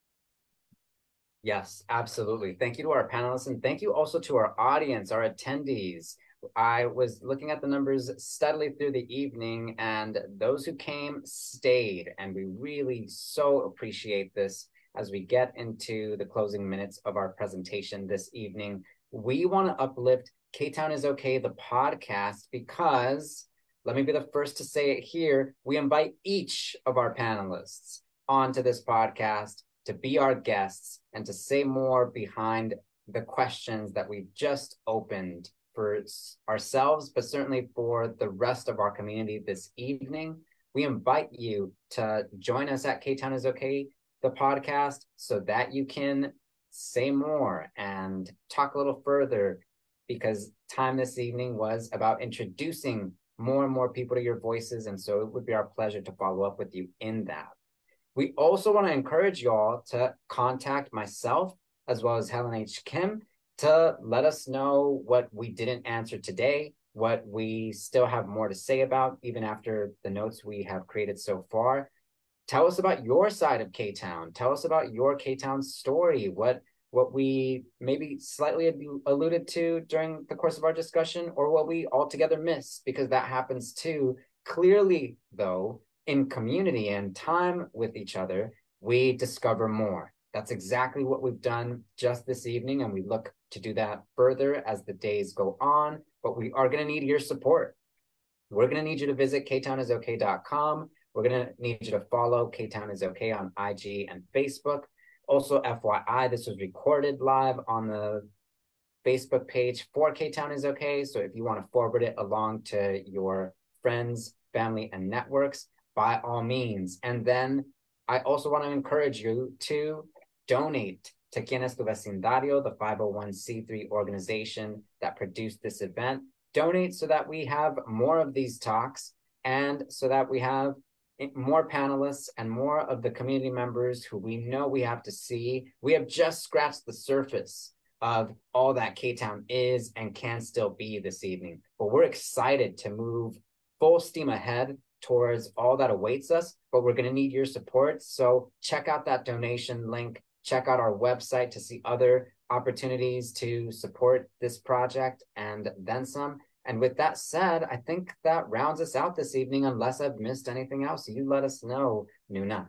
Yes, absolutely. Thank you to our panelists, and thank you also to our audience, our attendees. I was looking at the numbers steadily through the evening, and those who came stayed, and we really so appreciate this. As we get into the closing minutes of our presentation this evening, we want to uplift K-Town is Okay, the podcast, because, let me be the first to say it here, we invite each of our panelists onto this podcast to be our guests and to say more behind the questions that we've just opened for ourselves, but certainly for the rest of our community this evening. We invite you to join us at K-Town is Okay, the podcast, so that you can say more and talk a little further, because time this evening was about introducing more and more people to your voices, and so it would be our pleasure to follow up with you in that. We also want to encourage y'all to contact myself as well as Helen H. Kim to let us know what we didn't answer today, what we still have more to say about, even after the notes we have created so far. Tell us about your side of K-Town. Tell us about your K-Town story, what, what we maybe slightly alluded to during the course of our discussion, or what we altogether missed, because that happens too. Clearly, though, in community and time with each other, we discover more. That's exactly what we've done just this evening, and we look to do that further as the days go on, but we are going to need your support. We're going to need you to visit k town is okay dot com. We're going to need you to follow K-Town is Okay on I G and Facebook. Also, F Y I, this was recorded live on the Facebook page for K-Town is Okay, so if you want to forward it along to your friends, family, and networks, by all means. And then I also want to encourage you to donate to Quien es tu Vecindario, the five oh one c three organization that produced this event. Donate so that we have more of these talks, and so that we have more panelists and more of the community members who we know we have to see. We have just scratched the surface of all that K-Town is and can still be this evening. But we're excited to move full steam ahead towards all that awaits us, but we're going to need your support. So check out that donation link, check out our website to see other opportunities to support this project, and then some. And with that said, I think that rounds us out this evening, unless I've missed anything else. You let us know, Nuna.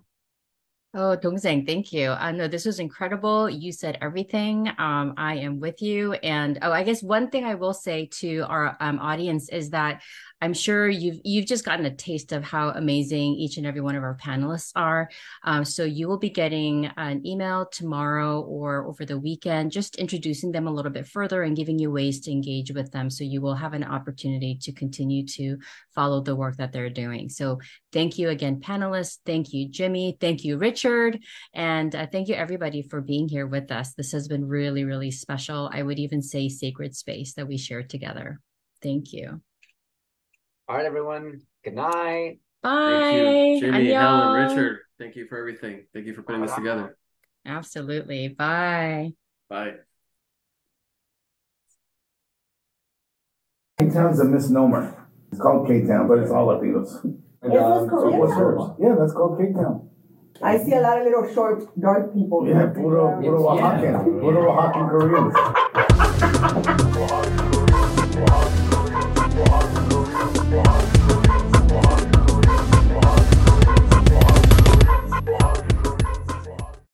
Oh, Dongzeng, thank you. Uh, no, this was incredible. You said everything. Um, I am with you. And oh, I guess one thing I will say to our um, audience is that I'm sure you've you've just gotten a taste of how amazing each and every one of our panelists are. Um, so you will be getting an email tomorrow or over the weekend, just introducing them a little bit further and giving you ways to engage with them. So you will have an opportunity to continue to follow the work that they're doing. So thank you again, panelists. Thank you, Jimmy. Thank you, Richard. And uh, thank you, everybody, for being here with us. This has been really, really special. I would even say sacred space that we shared together. Thank you. All right, everyone. Good night. Bye. Thank you, Jimmy, Annyeong. Helen, Richard. Thank you for everything. Thank you for putting this together. Absolutely. Bye. Bye. K-Town's a misnomer. It's called K-Town, but it's all Latinos. This was So what's Koreatown. hers? Yeah, that's called Cape Town. I see a lot of little short, dark people. Yeah, puro, puro Yeah. Oaxacan, puro Oaxacan Koreans.